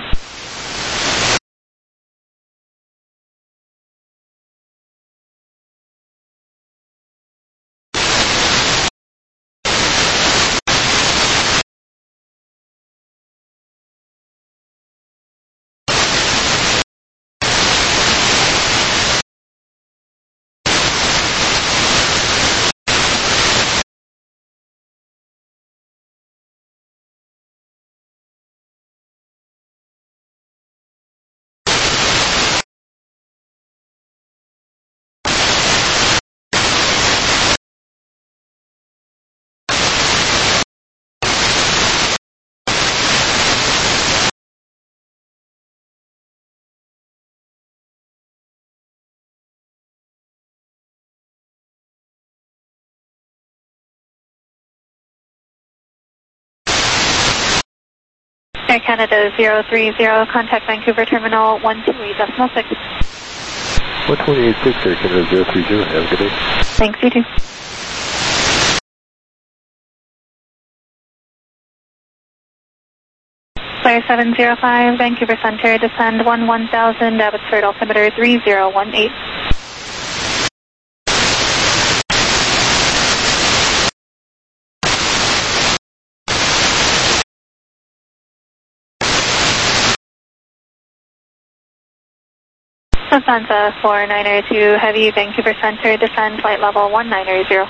Air Canada zero three zero, contact Vancouver Terminal one two eight decimal six. one twenty-eight point six, Air Canada zero three zero, have a good day. Thanks, you too. Flyer seven zero five, Vancouver Center, descend one one thousand, Abbotsford altimeter three zero one eight. Lufthansa four nine two, heavy, Vancouver Center, descend flight level one nine zero.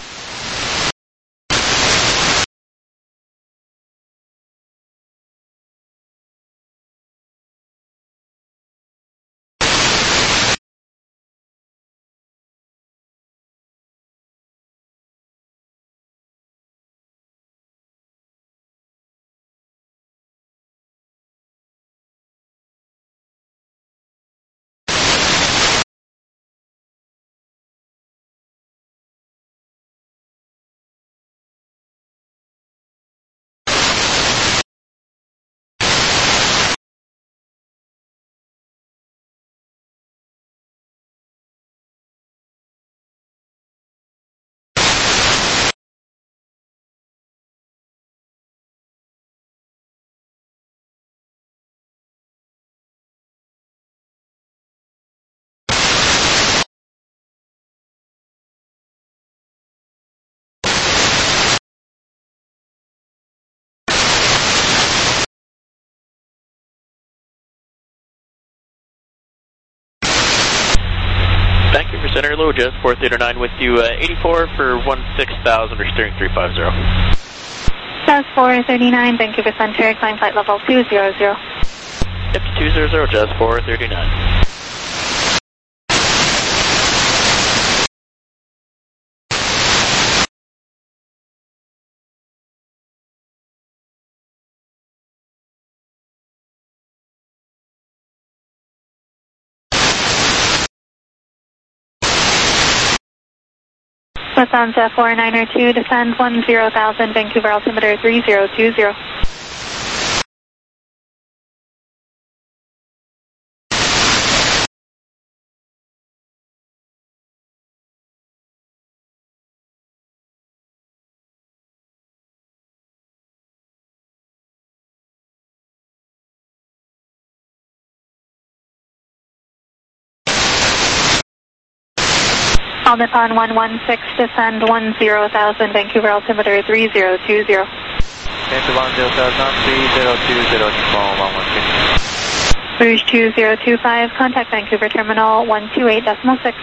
Vancouver Center, low Jazz four thirty nine with you, uh, eighty-four for one six thousand, or steering three five zero. Jazz four thirty-nine, Vancouver Center, climb flight level two zero zero. Yep, two zero zero, Jazz four thirty-nine. Lufthansa four niner two, descend one zero thousand, Vancouver altimeter three zero two zero. All Nippon one one six, descend one zero thousand, Vancouver altimeter three zero two zero. Delta one zero thousand, three zero two zero, Nippon one one six. Rouge two zero two five, contact Vancouver terminal one two eight point six.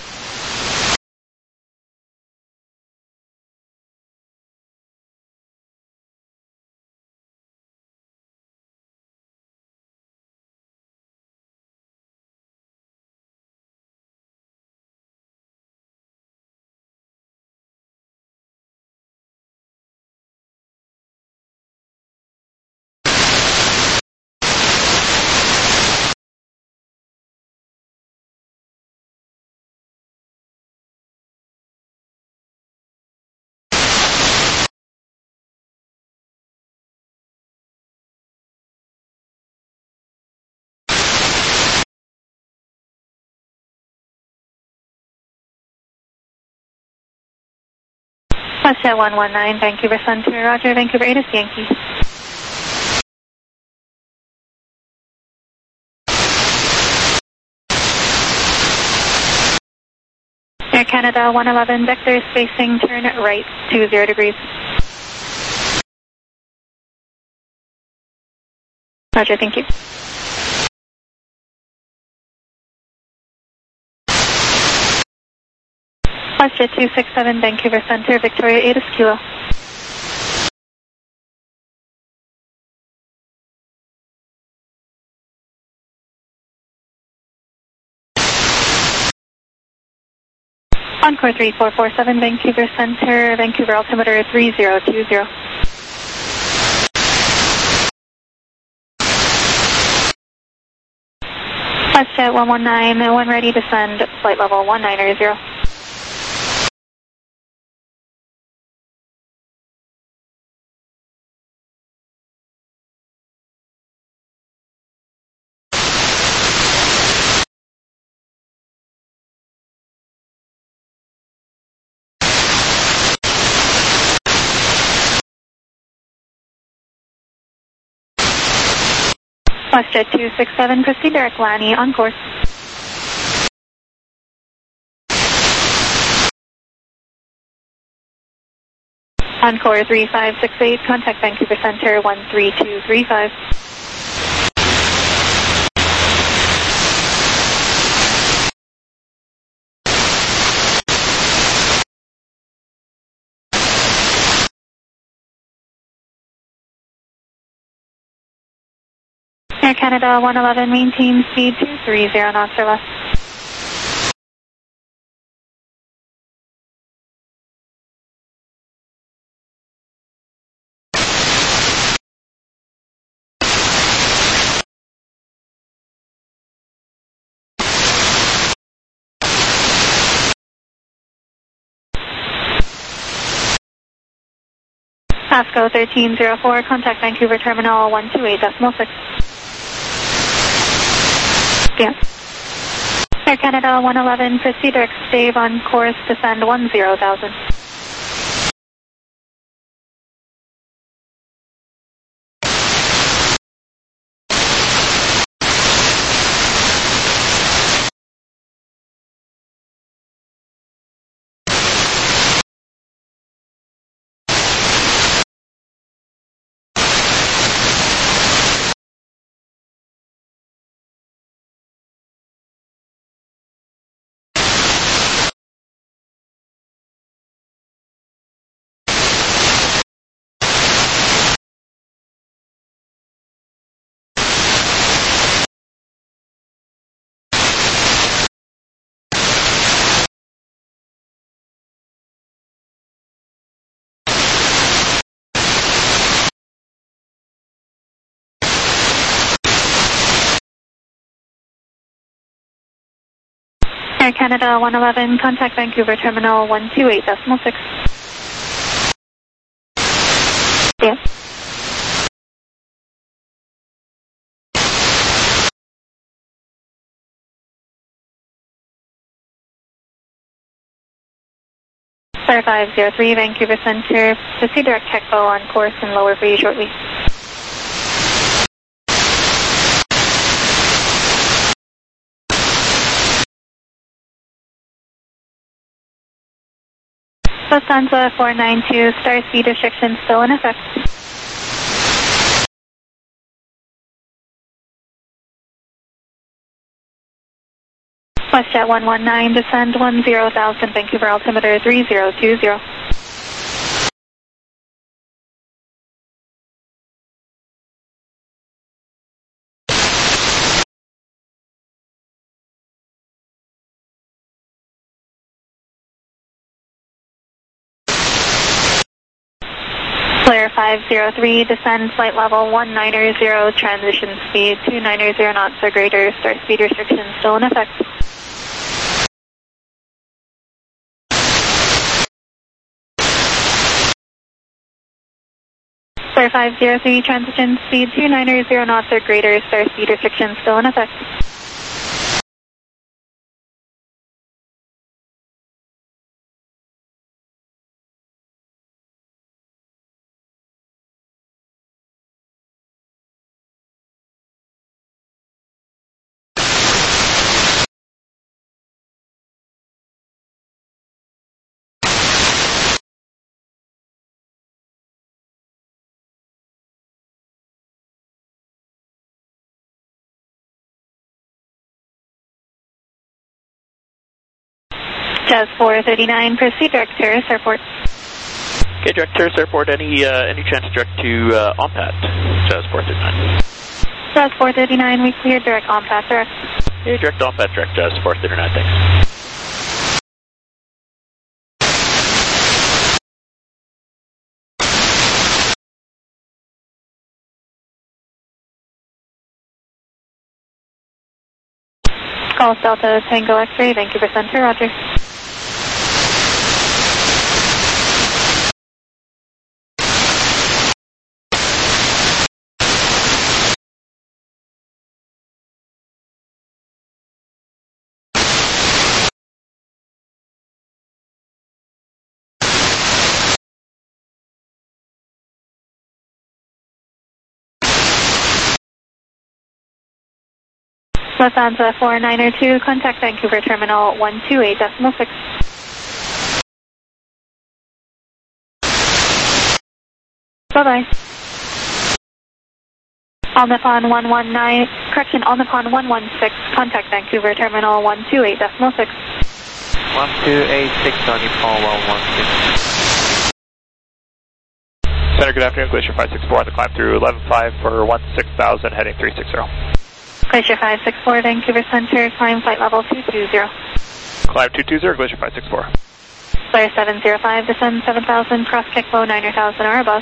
WestJet one one nine, Vancouver Center, roger, Vancouver eight is Yankee. Air Canada one eleven, vector spacing, turn right two zero degrees. Roger, thank you. WestJet two six seven, Vancouver Center, Victoria eight is Kilo. Encore three four four seven, Vancouver Center, Vancouver altimeter three zero two zero. WestJet one one nine, when ready, descend flight level one niner zero. WestJet two six seven, proceed direct Lani on course. Encore three five six eight, contact Vancouver Center one three two three five. Air Canada one eleven, maintain speed two three zero knots or less. Pasco thirteen zero four, contact Vancouver Terminal one two eight point six. Yeah. Air Canada one eleven, proceed direct stave on course, descend one zero thousand. Air Canada one eleven, contact Vancouver Terminal one two eight decimal six. Yeah. Star five zero three, Vancouver Center. Proceed direct Tech Bow on course and lower for you shortly. Lufthansa four nine two, star speed restriction still in effect. WestJet one one nine, descend one zero thousand, Vancouver altimeter three zero two zero. Clear five zero three, descend flight level one nine zero, transition speed two nine zero knots or greater, start speed restriction still in effect. Clear five zero three, transition speed two nine zero knots or greater, start speed restriction still in effect. Jazz four thirty-nine, proceed direct Terrace Airport. Okay, direct Terrace Airport, any uh, any chance direct to uh, ONPAT, Jazz four thirty-nine? Jazz four thirty-nine, we cleared direct ONPAT direct. Okay, direct ONPAT direct, Jazz four thirty-nine, thanks. Call Delta Tango X-ray, Vancouver Center, roger. Lufthansa four nine two, contact Vancouver Terminal one two eight decimal six. Bye-bye. All Nippon one one nine, correction, All Nippon one one six, contact Vancouver Terminal one two eight decimal six. one two eight six on Nippon one one six. Center, good afternoon, Glacier five six four on the climb through eleven five for one six thousand, heading three six zero. Glacier five six four, Vancouver Center, climb flight level two two zero. Climb two two zero, Glacier five six four. Flare seven zero five, descend seven thousand, cross kickflow nine thousand or above.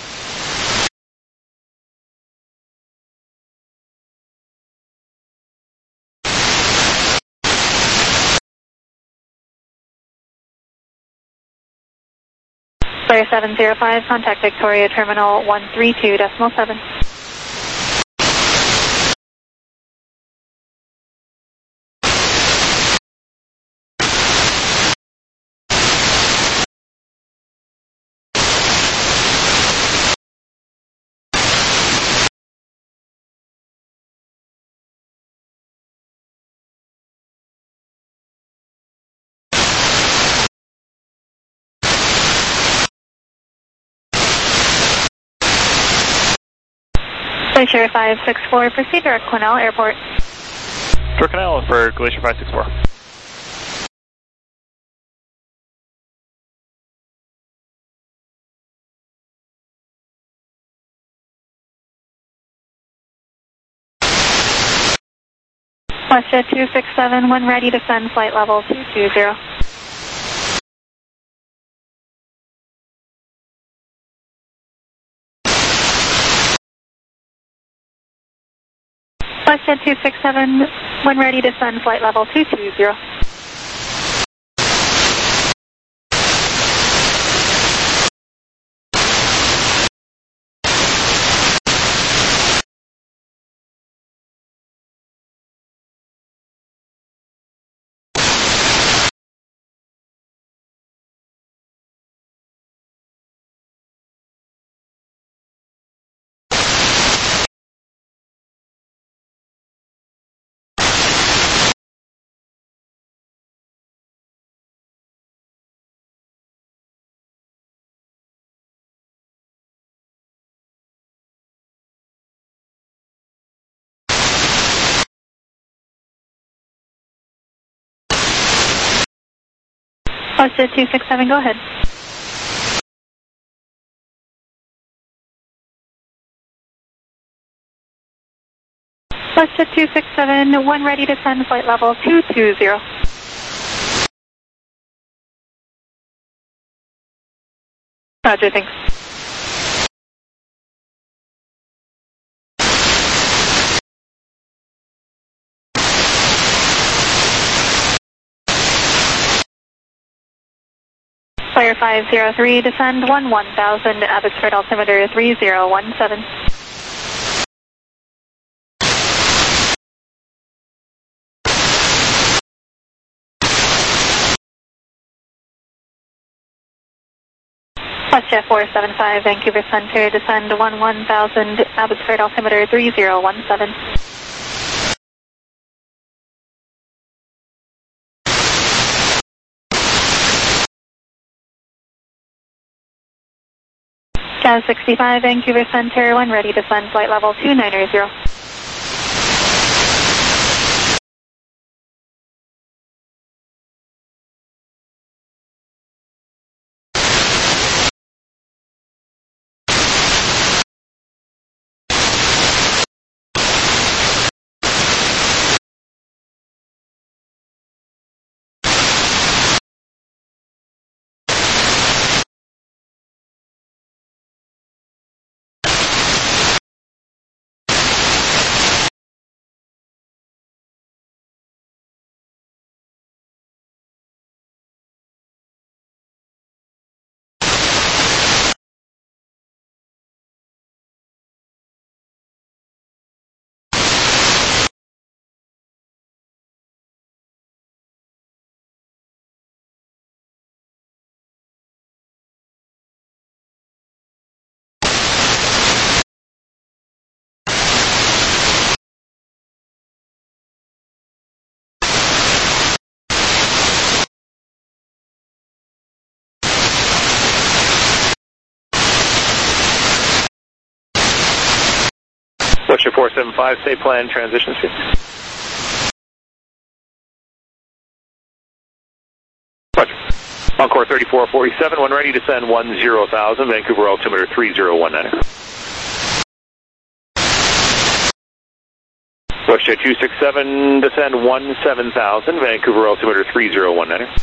Flare seven zero five, contact Victoria Terminal one three two decimal seven. Glacier five six four, proceed direct Quesnel Airport. Quesnel for Glacier five six four. WestJet two six seven, when ready, descend flight level two two zero. WestJet two six seven, when ready, descend flight level two two zero. Posted two six seven, go ahead. Posted two six seven, one ready to send flight level two two zero. Roger, thanks. Flyer five zero three, descend one one thousand, Abbotsford altimeter three zero one seven. WestJet four seven five, Vancouver Center, descend one one thousand, Abbotsford altimeter three zero one seven. C A S sixty-five, Vancouver Center, when ready, descend flight level two nine zero. WestJet four seven five, stay planned, transition speed. Roger. Encore thirty-four forty-seven, when ready, descend one zero thousand, Vancouver altimeter three zero one nine. WestJet two six seven, descend one seven thousand, Vancouver altimeter three zero one nine.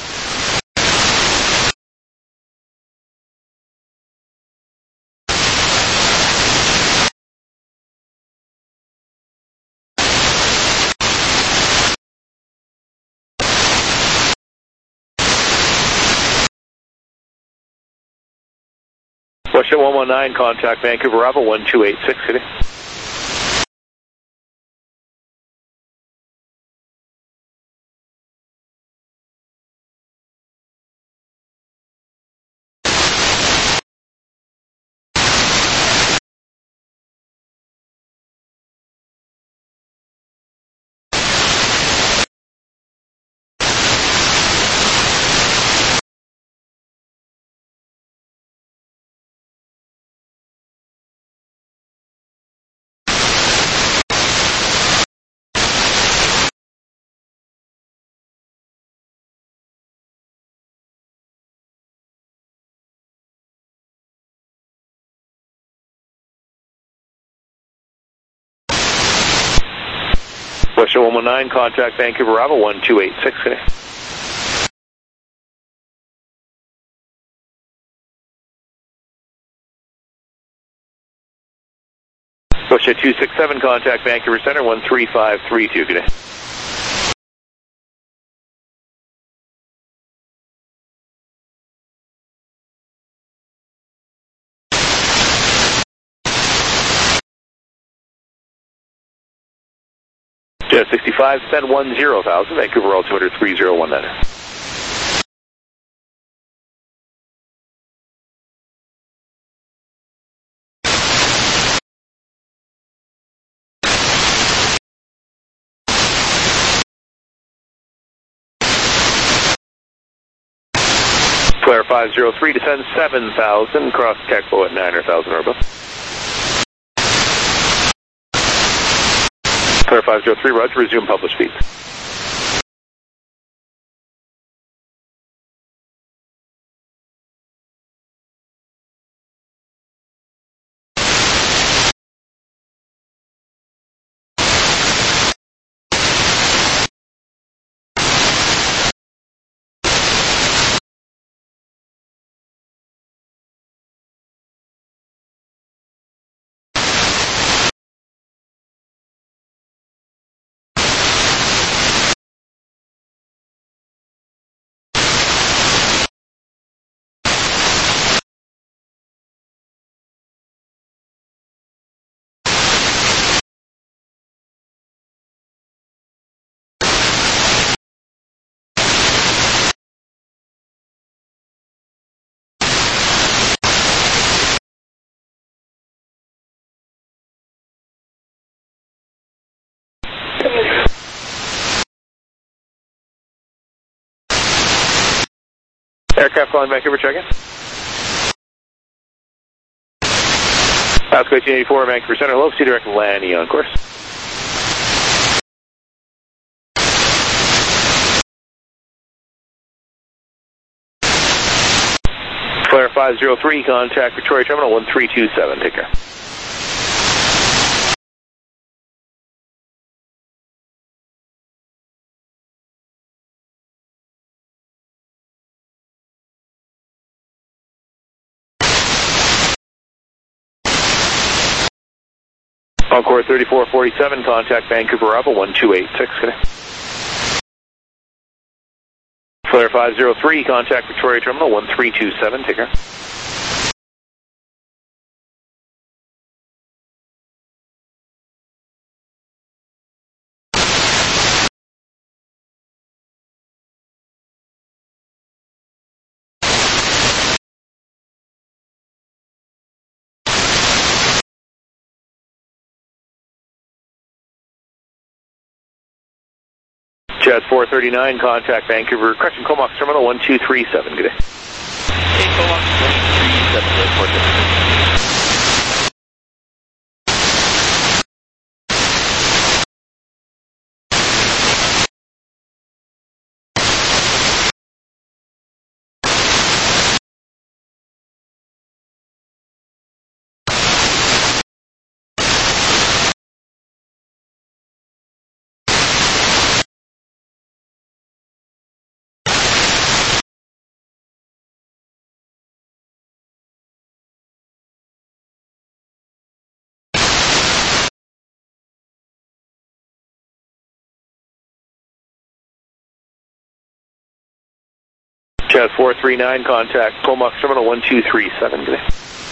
WestJet one one nine, contact Vancouver Bravo one two eight six, city. WestJet one one nine, contact Vancouver Bravo one two eight six, city. WestJet two six seven, contact Vancouver Center one three five three two, good day. Jet sixty-five, send one zero thousand, Vancouver altimeter three zero one nine. Flare five zero three, descend seven thousand, cross Tecpo at nine thousand Orba. Flare five zero three, roger, resume published speed. Aircraft calling Vancouver, check-in. Pasco eighteen eighty-four, Vancouver Center, hello, see direct landing on course. Flare five zero three, contact Victoria Terminal one three two seven, take care. Encore thirty-four forty-seven, contact Vancouver Bravo one two eight six, good day. Flare five zero three, contact Victoria Terminal one three two seven, take care. Jazz four thirty-nine, contact Vancouver, correction, Comox Terminal one two three seven, good day. Hey, Comox one three seven, good day. Jazz four three nine, contact Comox Terminal one two three seven, good day.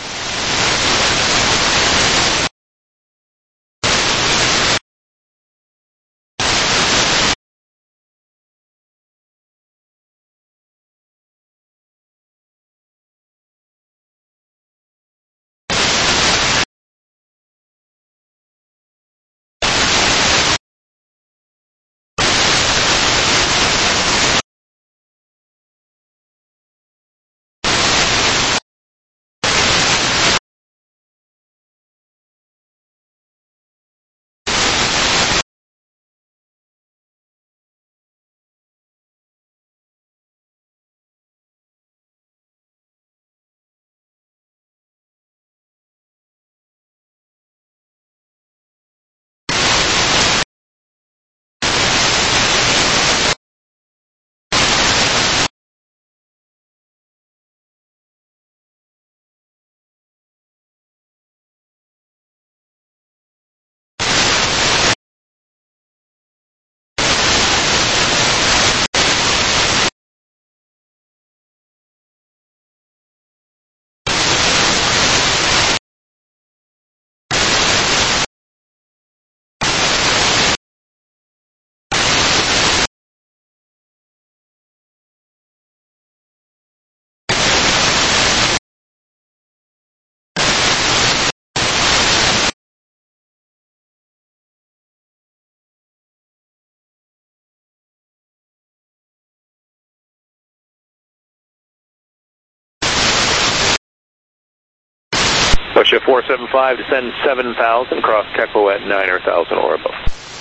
Russia four seven five, descend seven thousand, cross Kekpo at nine thousand or above.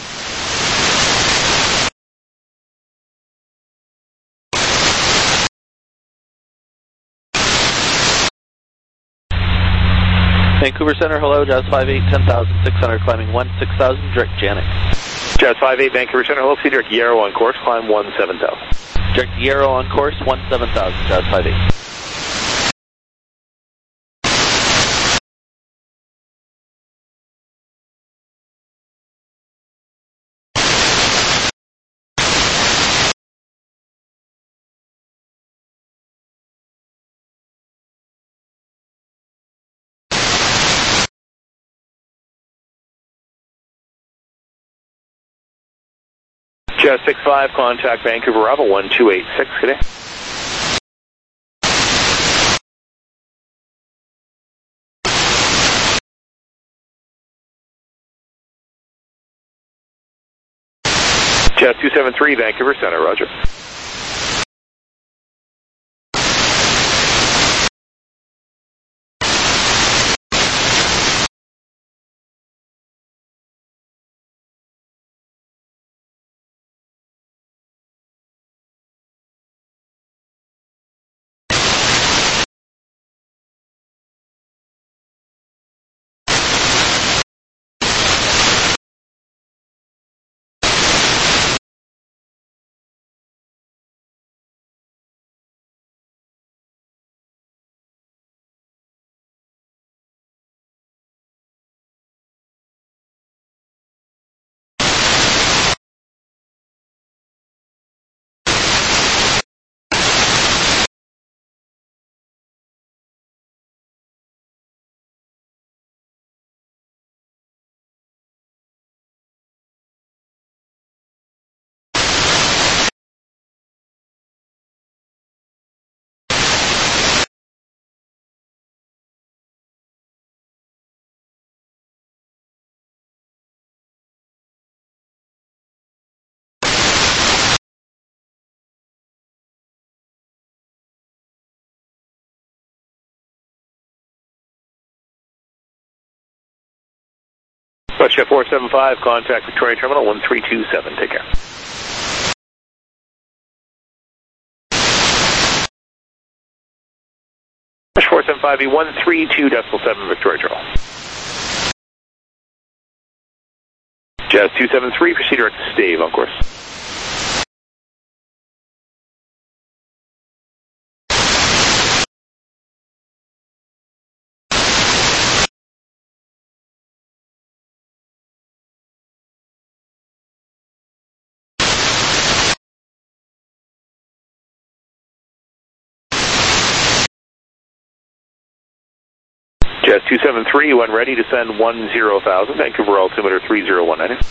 Vancouver Center, hello, Jazz five eight, ten thousand six hundred, climbing one six thousand, direct Janik. Jazz five eight, Vancouver Center, hello, see direct Yarrow on course, climb one seven thousand. Direct Yarrow on course, one seven thousand, Jazz five eight. Jazz six five, contact Vancouver Bravo one two eight six, good day. Jazz two seven three, Vancouver Center, roger. WestJet four seven five, contact Victoria Terminal one three two seven. Take care. four seven five, one three two decimal seven, Victoria Terminal. Jazz two seven three, proceed direct to Stave on course. Jazz two seven three, when ready, descend one zero thousand, Vancouver altimeter three zero one nine.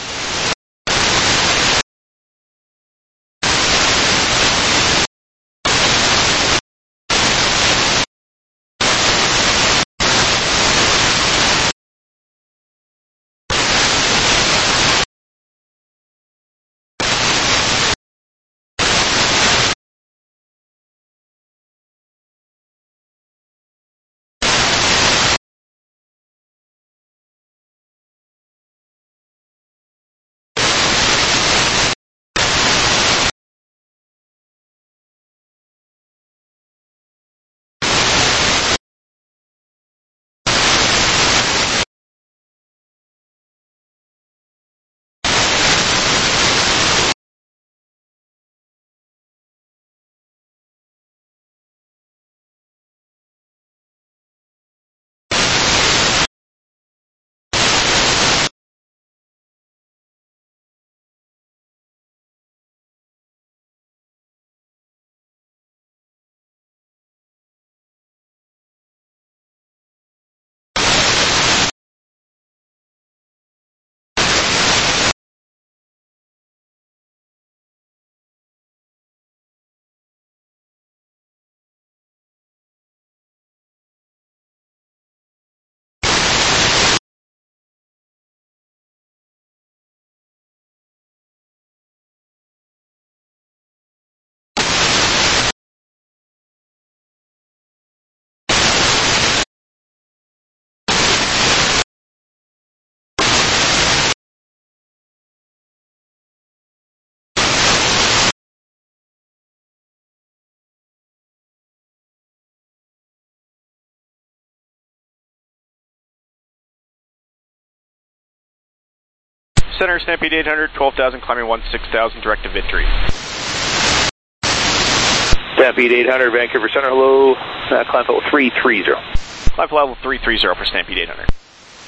Center, Stampede eight hundred, twelve thousand, climbing one six thousand, direct to Victory. Stampede eight hundred, Vancouver Center, hello, uh, climb level three three zero. Climb level three three zero for Stampede eight hundred.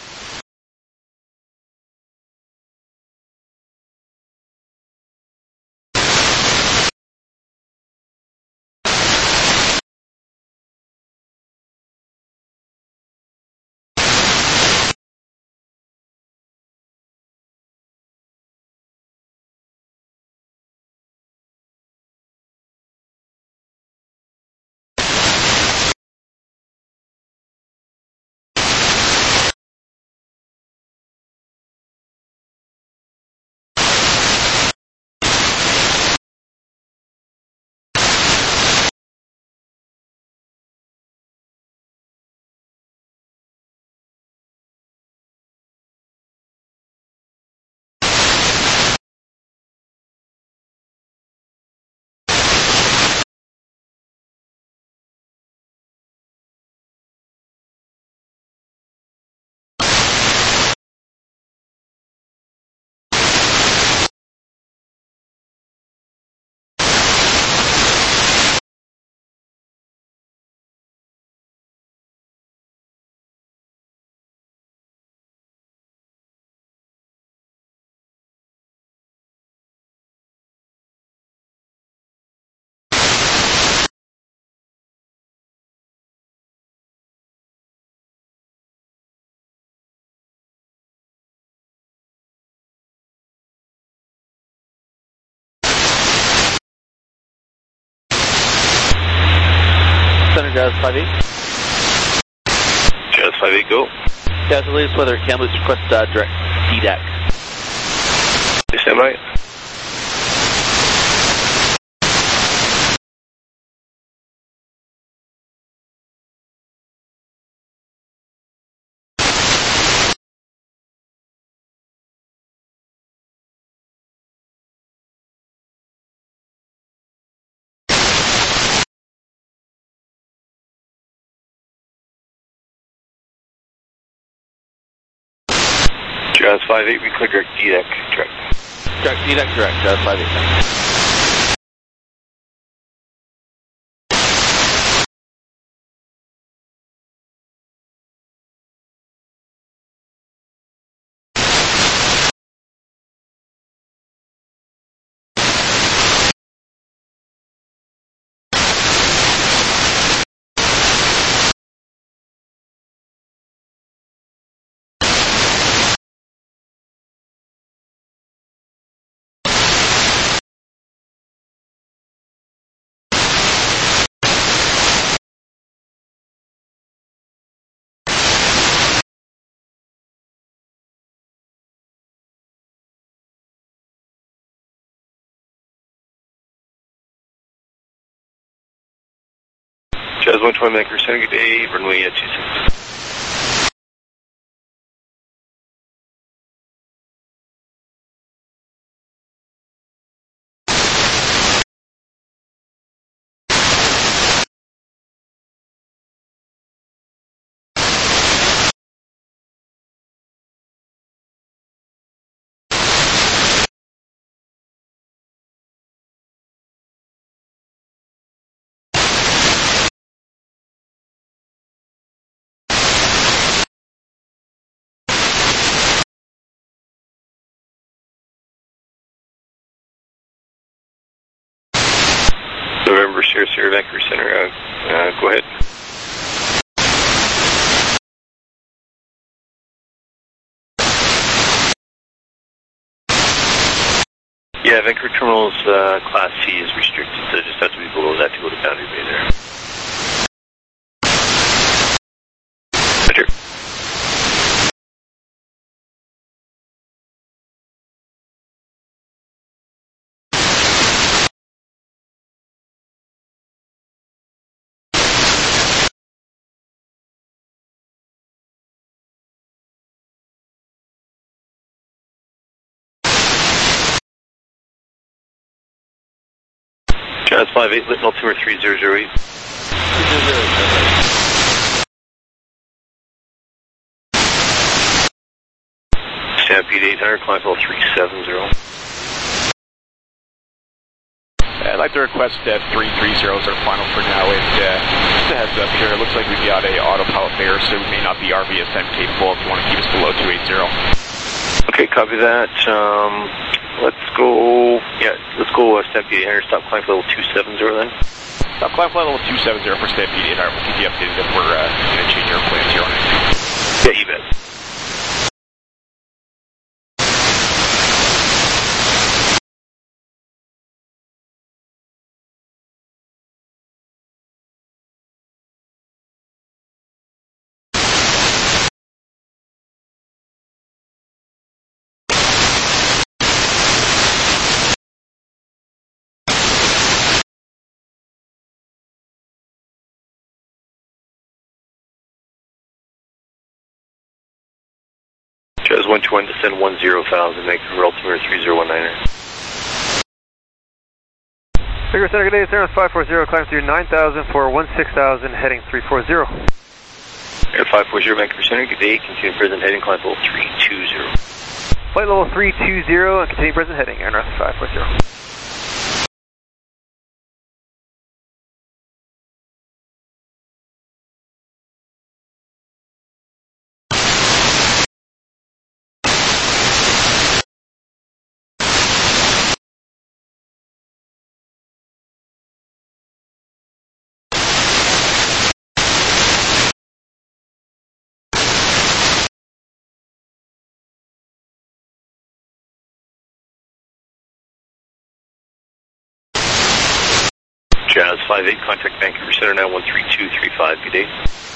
Center, Jazz five eight. Jazz five eight, go. Jazz, the latest weather, Kamloops request uh, direct D DAC. Stand by. Jazz five eight, we clear direct D D E C, direct. Direct D D E C, direct, Jazz five eight. Jazz one twenty, Vancouver Center, good day, runway at two six. November, Sierra Sierra, Vancouver Center, uh, uh, go ahead. Yeah, Vancouver Terminal's uh, Class C is restricted, so it just has to be below that to go to Boundary Bay there. Roger. Jazz five eight, Litton altimeter three zero zero eight. Stampede eight hundred, climb level three seven zero. I'd like to request uh, three three zero as our final for now, and uh, just a heads up here, it looks like we've got a autopilot there, so we may not be R V S M capable if you want to keep us below two eight zero. Okay, copy that. Um, let's go, yeah, let's go uh, Stampede eight hundred, stop climb level two seven zero then. Stop climb level two seven zero for Stampede eight hundred, we'll keep you updated if we're uh, going to change our plans here on anything. Yeah, you bet. Jazz one two one, descend one zero thousand, Vancouver altimeter three zero one nine. Vancouver Center, good day, it's Air five four zero, climb through nine thousand for one six thousand, heading three four zero. Air five four zero, Vancouver Center, good day, continue present heading, climb level three two zero. Flight level three two zero, and continue present heading, Air North five four zero. Jazz five eight, contact Vancouver Center now one three two three five, good day.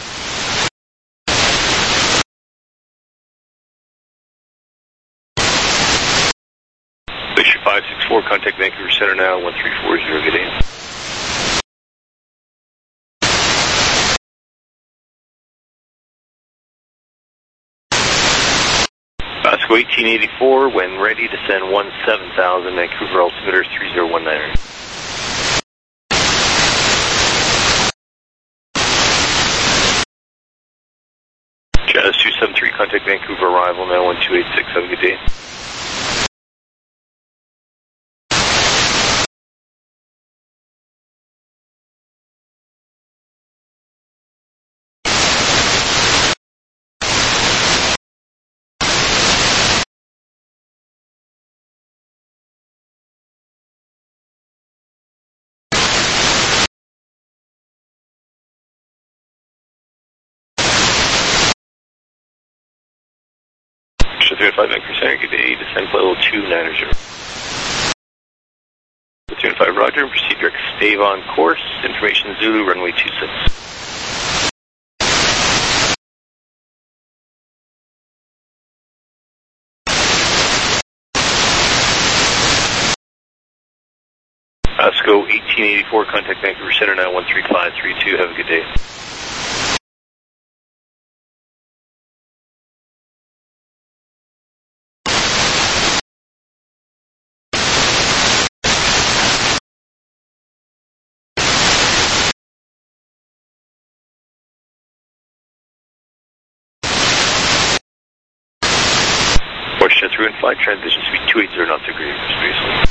Glacier five six four, contact Vancouver Center now one three four zero, good day. Vasco eighteen eighty-four, when ready, descend one seven thousand, Vancouver altimeter three zero one nine. Jazz two seven three, contact Vancouver arrival, now one two eight six, have a good day. three oh five Vancouver Center, good day, descent level two nine zero. three oh five Roger, proceed direct stave on course, information Zulu, runway two six. Pasco eighteen eighty-four, contact Vancouver Center, now one three five three two, have a good day. Question through and flight, transition speed two eighty knots degree, spacely.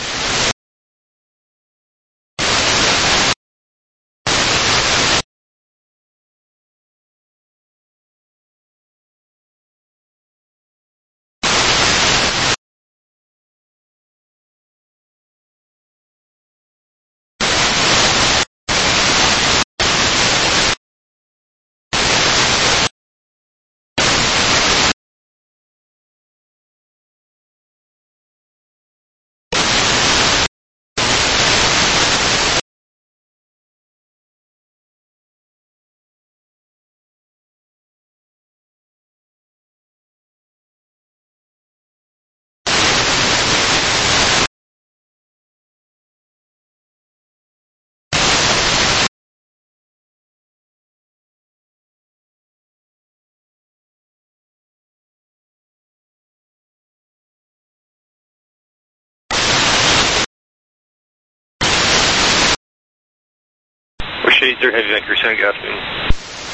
Shades are heavy Vancouver Center, good afternoon.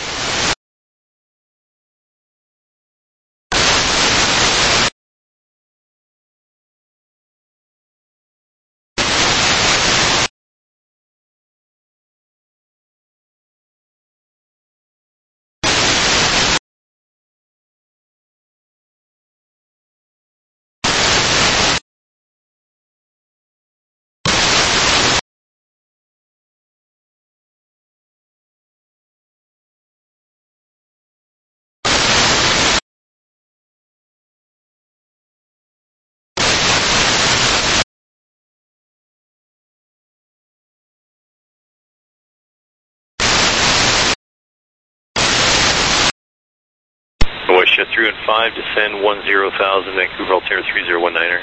West through and five, descend one zero thousand, Vancouver Altimeter three zero one niner.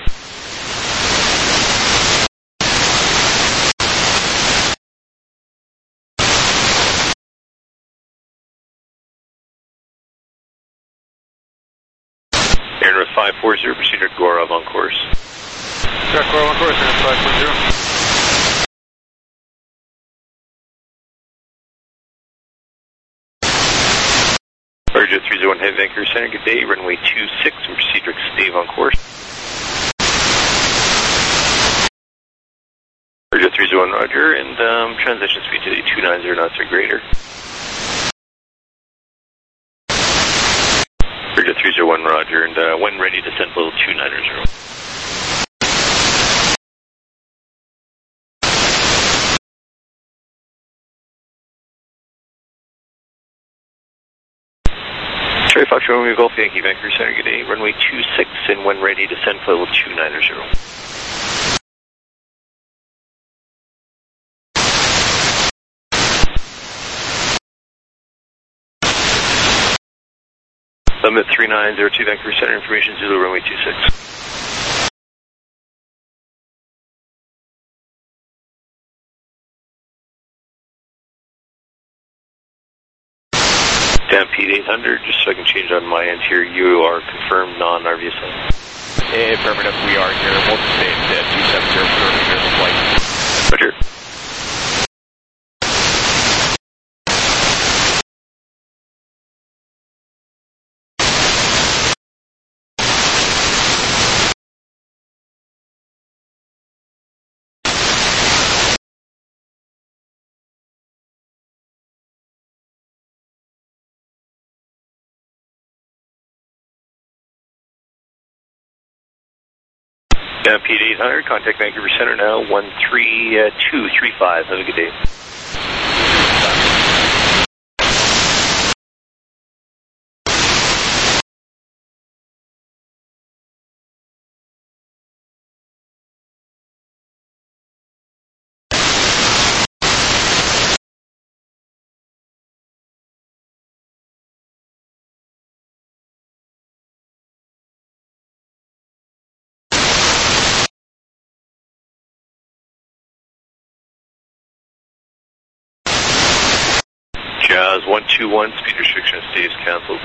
Aaron with five four zero, proceed to Gorov on course. Direct Gorov on course, Aaron five four zero. Roger, three zero one head Vancouver Center, good day, runway two six, and proceed direct stave on course. Roger, three zero one Roger, and um, transition speed to two ninety knots or greater. Roger, three zero one Roger, and uh, when ready, descent level two ninety. Cherry Fox Romeo Golf Yankee Vancouver Center, good day, runway two six, and when ready, descent level two ninety. Limit three nine zero two Vancouver Center, information Zulu, runway two six. Stampede eight hundred, just so I can change on my end here, you are confirmed non-R V S M. Affirmative, we are here. We'll stay at two seven zero for the remainder of the flight. Roger. Stampede eight hundred, contact Vancouver Center now, one three two three five. Have a good day. Jazz one two one, speed restriction stays cancelled.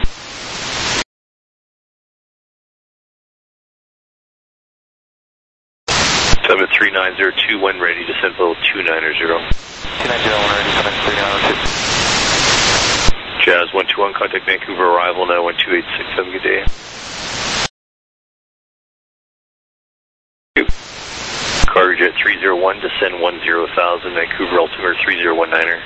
Summit three nine zero two, when ready, descend level two nine zero. two nine zero, when ready, Summit three nine zero two. Jazz one two one, contact Vancouver, arrival now, one two eight six, have a good day. Cargo Jet three zero one, descend one zero thousand, Vancouver altimeter three zero one niner.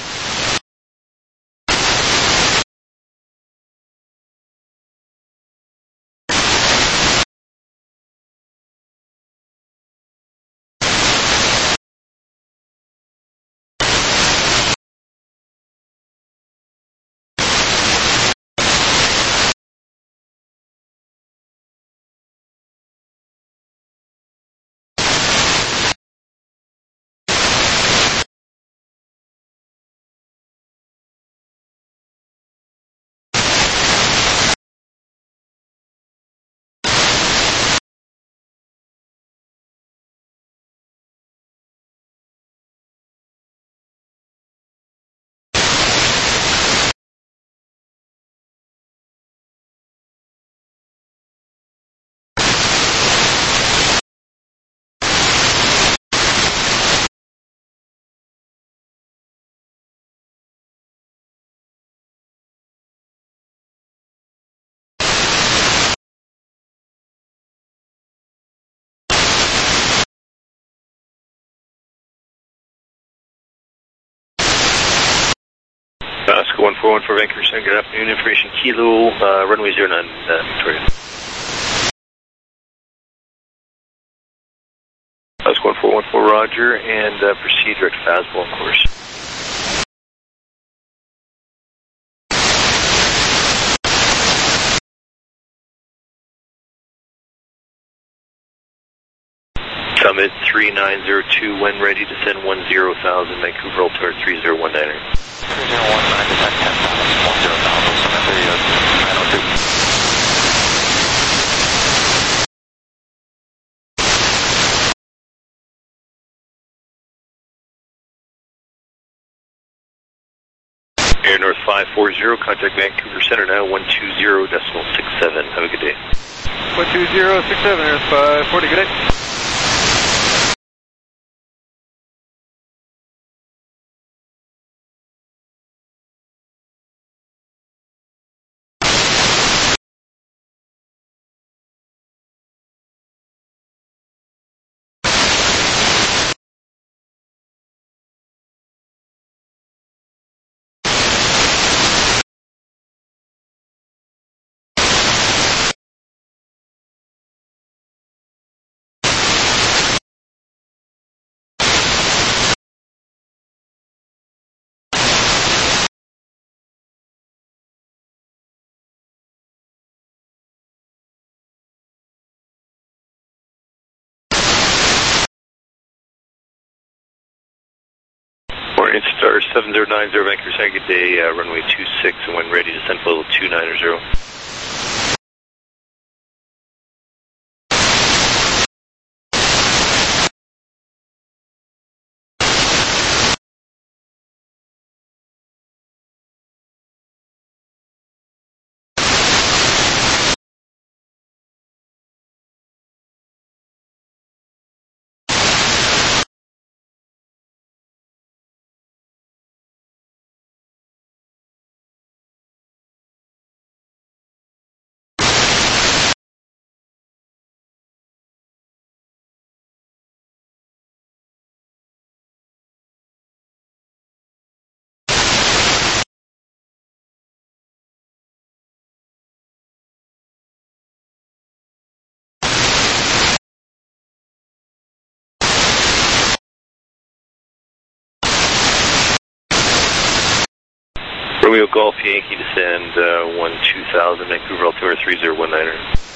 Oscar one four one for Vancouver Center, good afternoon, information Kilo, uh, runway zero nine, uh, Victoria. Oscar one four one for Roger, and uh, proceed direct fastball on course. Summit three nine zero two, when ready, descend one zero thousand, Vancouver altimeter three zero one niner. three zero one nine, descend ten thousand, one zero thousand, Summit three nine zero two. Air North five four zero, contact Vancouver Center now, one two zero decimal six seven, have a good day. one two zero six seven, Air five forty, good day. Star seven zero nine zero, Vancouver Center, good day, uh, runway two six, and when ready, descend level two nine zero. Romeo Golf Yankee descend uh, one two thousand, Vancouver altimeter three zero one niner.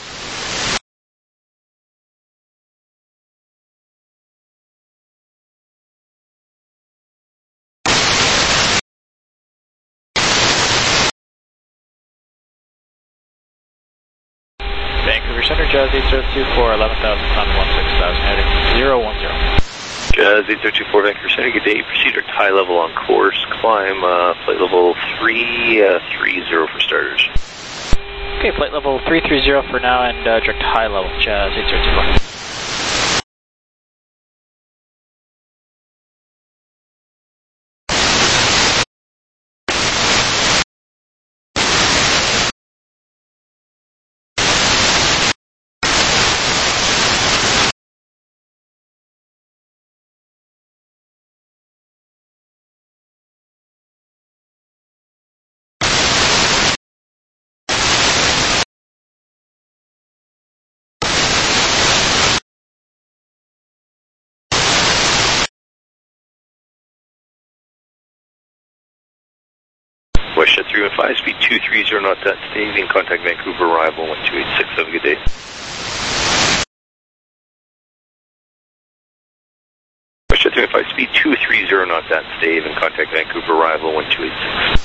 Vancouver Center, Jazz eight zero two four, eleven thousand, climb one six thousand, heading zero one zero. Jazz eight zero two four, Vancouver Center, good day. Proceed at high level on course. Climb uh, flight level three three zero for starters. Okay, flight level three three zero for now and uh, direct high level, Jazz eight zero two four. WestJet three one five, speed two three zero knots at staging, contact Vancouver arrival one two eight six, have a good day. WestJet three one five, speed two three zero knots at stave and contact Vancouver arrival one two eight six.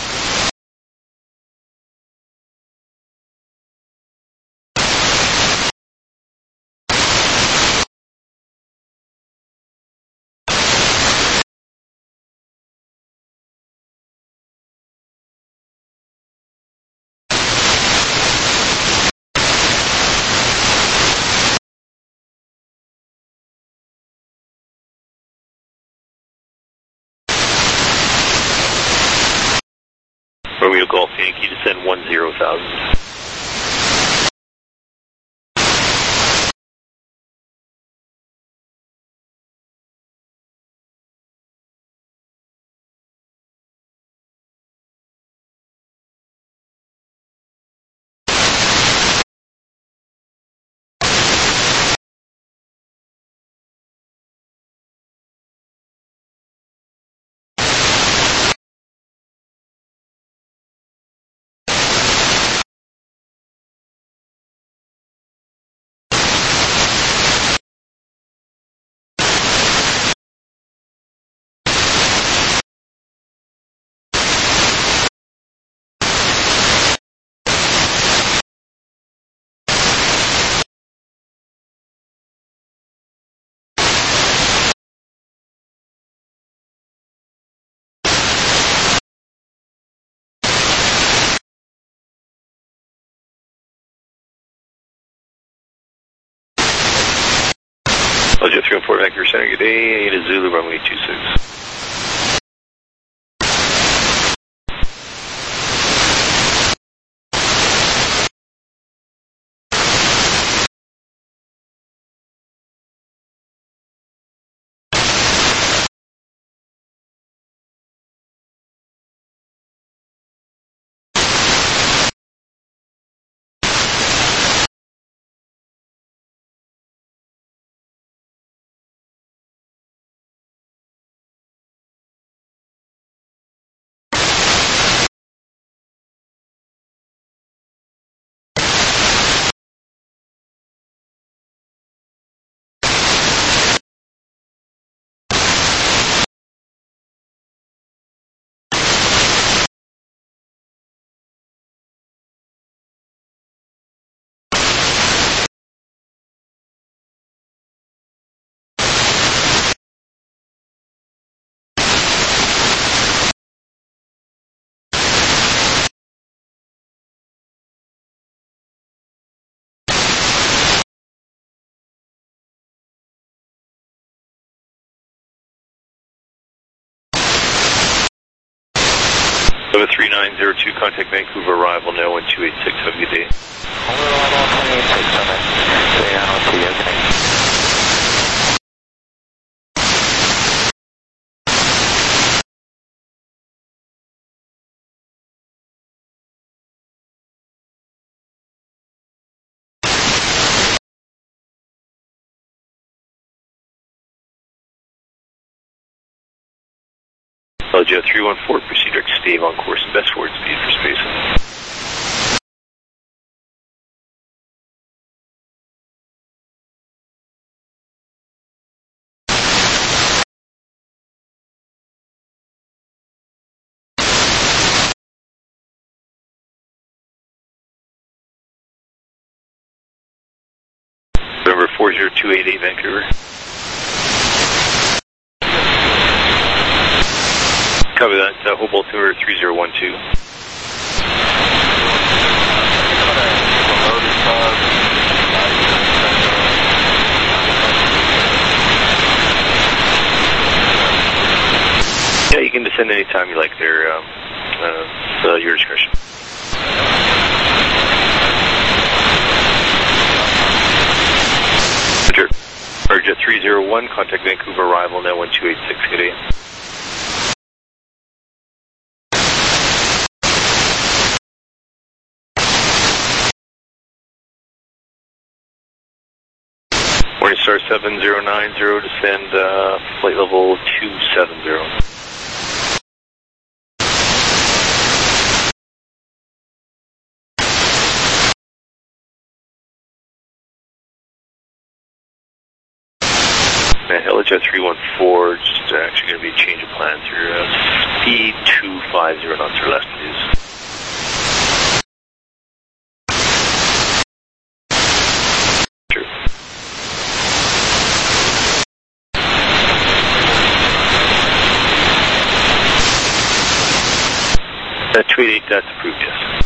Romeo Golf Yankee, descend one zero thousand. WestJet three one four, Vancouver Center, good day. Ada Zulu, runway two six. Level three nine zero two, contact Vancouver arrival now one two eight six, have a good day. Arrival one two eight six, over. three nine one two, okay. Jet three one four, proceed direct stave on course and best forward speed for space. November four zero two eight eight, Vancouver. Copy that, uh, hold altimeter three zero one two. Yeah, you can descend anytime you like there, um, uh, it's uh, your discretion. Roger. Roger, three zero one, contact Vancouver arrival now one two eight six, good day. Morningstar seven zero nine zero, descend uh, flight level two seven zero. And Helijet three one four, just uh, actually going to be a change of plans here. Uh, speed two five zero knots or less, please. Uh, two eight eight, that's approved, yes.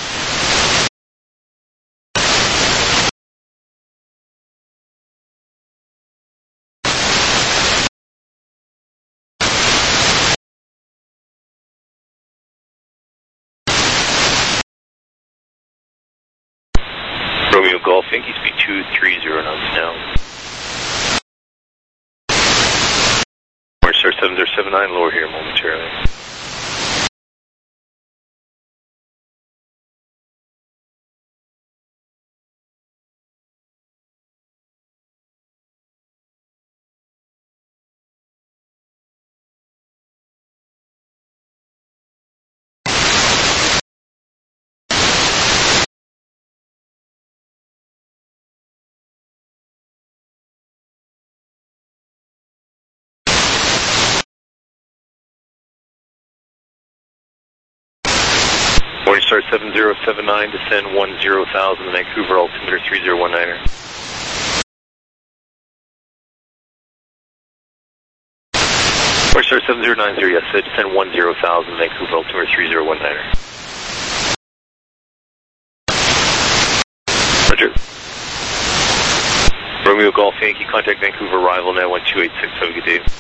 Romeo Golf, Yankee, speed two three zero knots now. Morningstar seven zero seven nine, lower here momentarily. Morningstar seven zero seven nine, descend one zero thousand, Vancouver altimeter three zero one niner. Morningstar seven zero nine zero, yes, descend one zero thousand, Vancouver altimeter three zero one niner. Roger. Romeo Golf Yankee, contact Vancouver arrival now one two eight six, have a good day.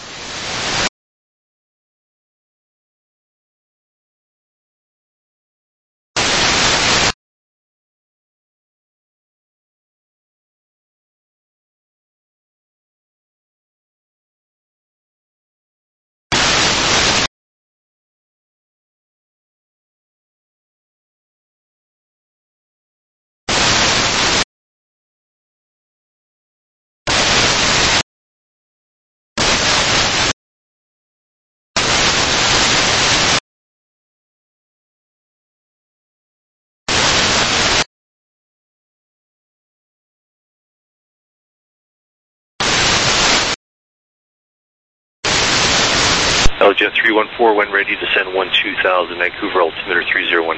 Helijet three one four, when ready, descend one two thousand, Vancouver altimeter three zero one.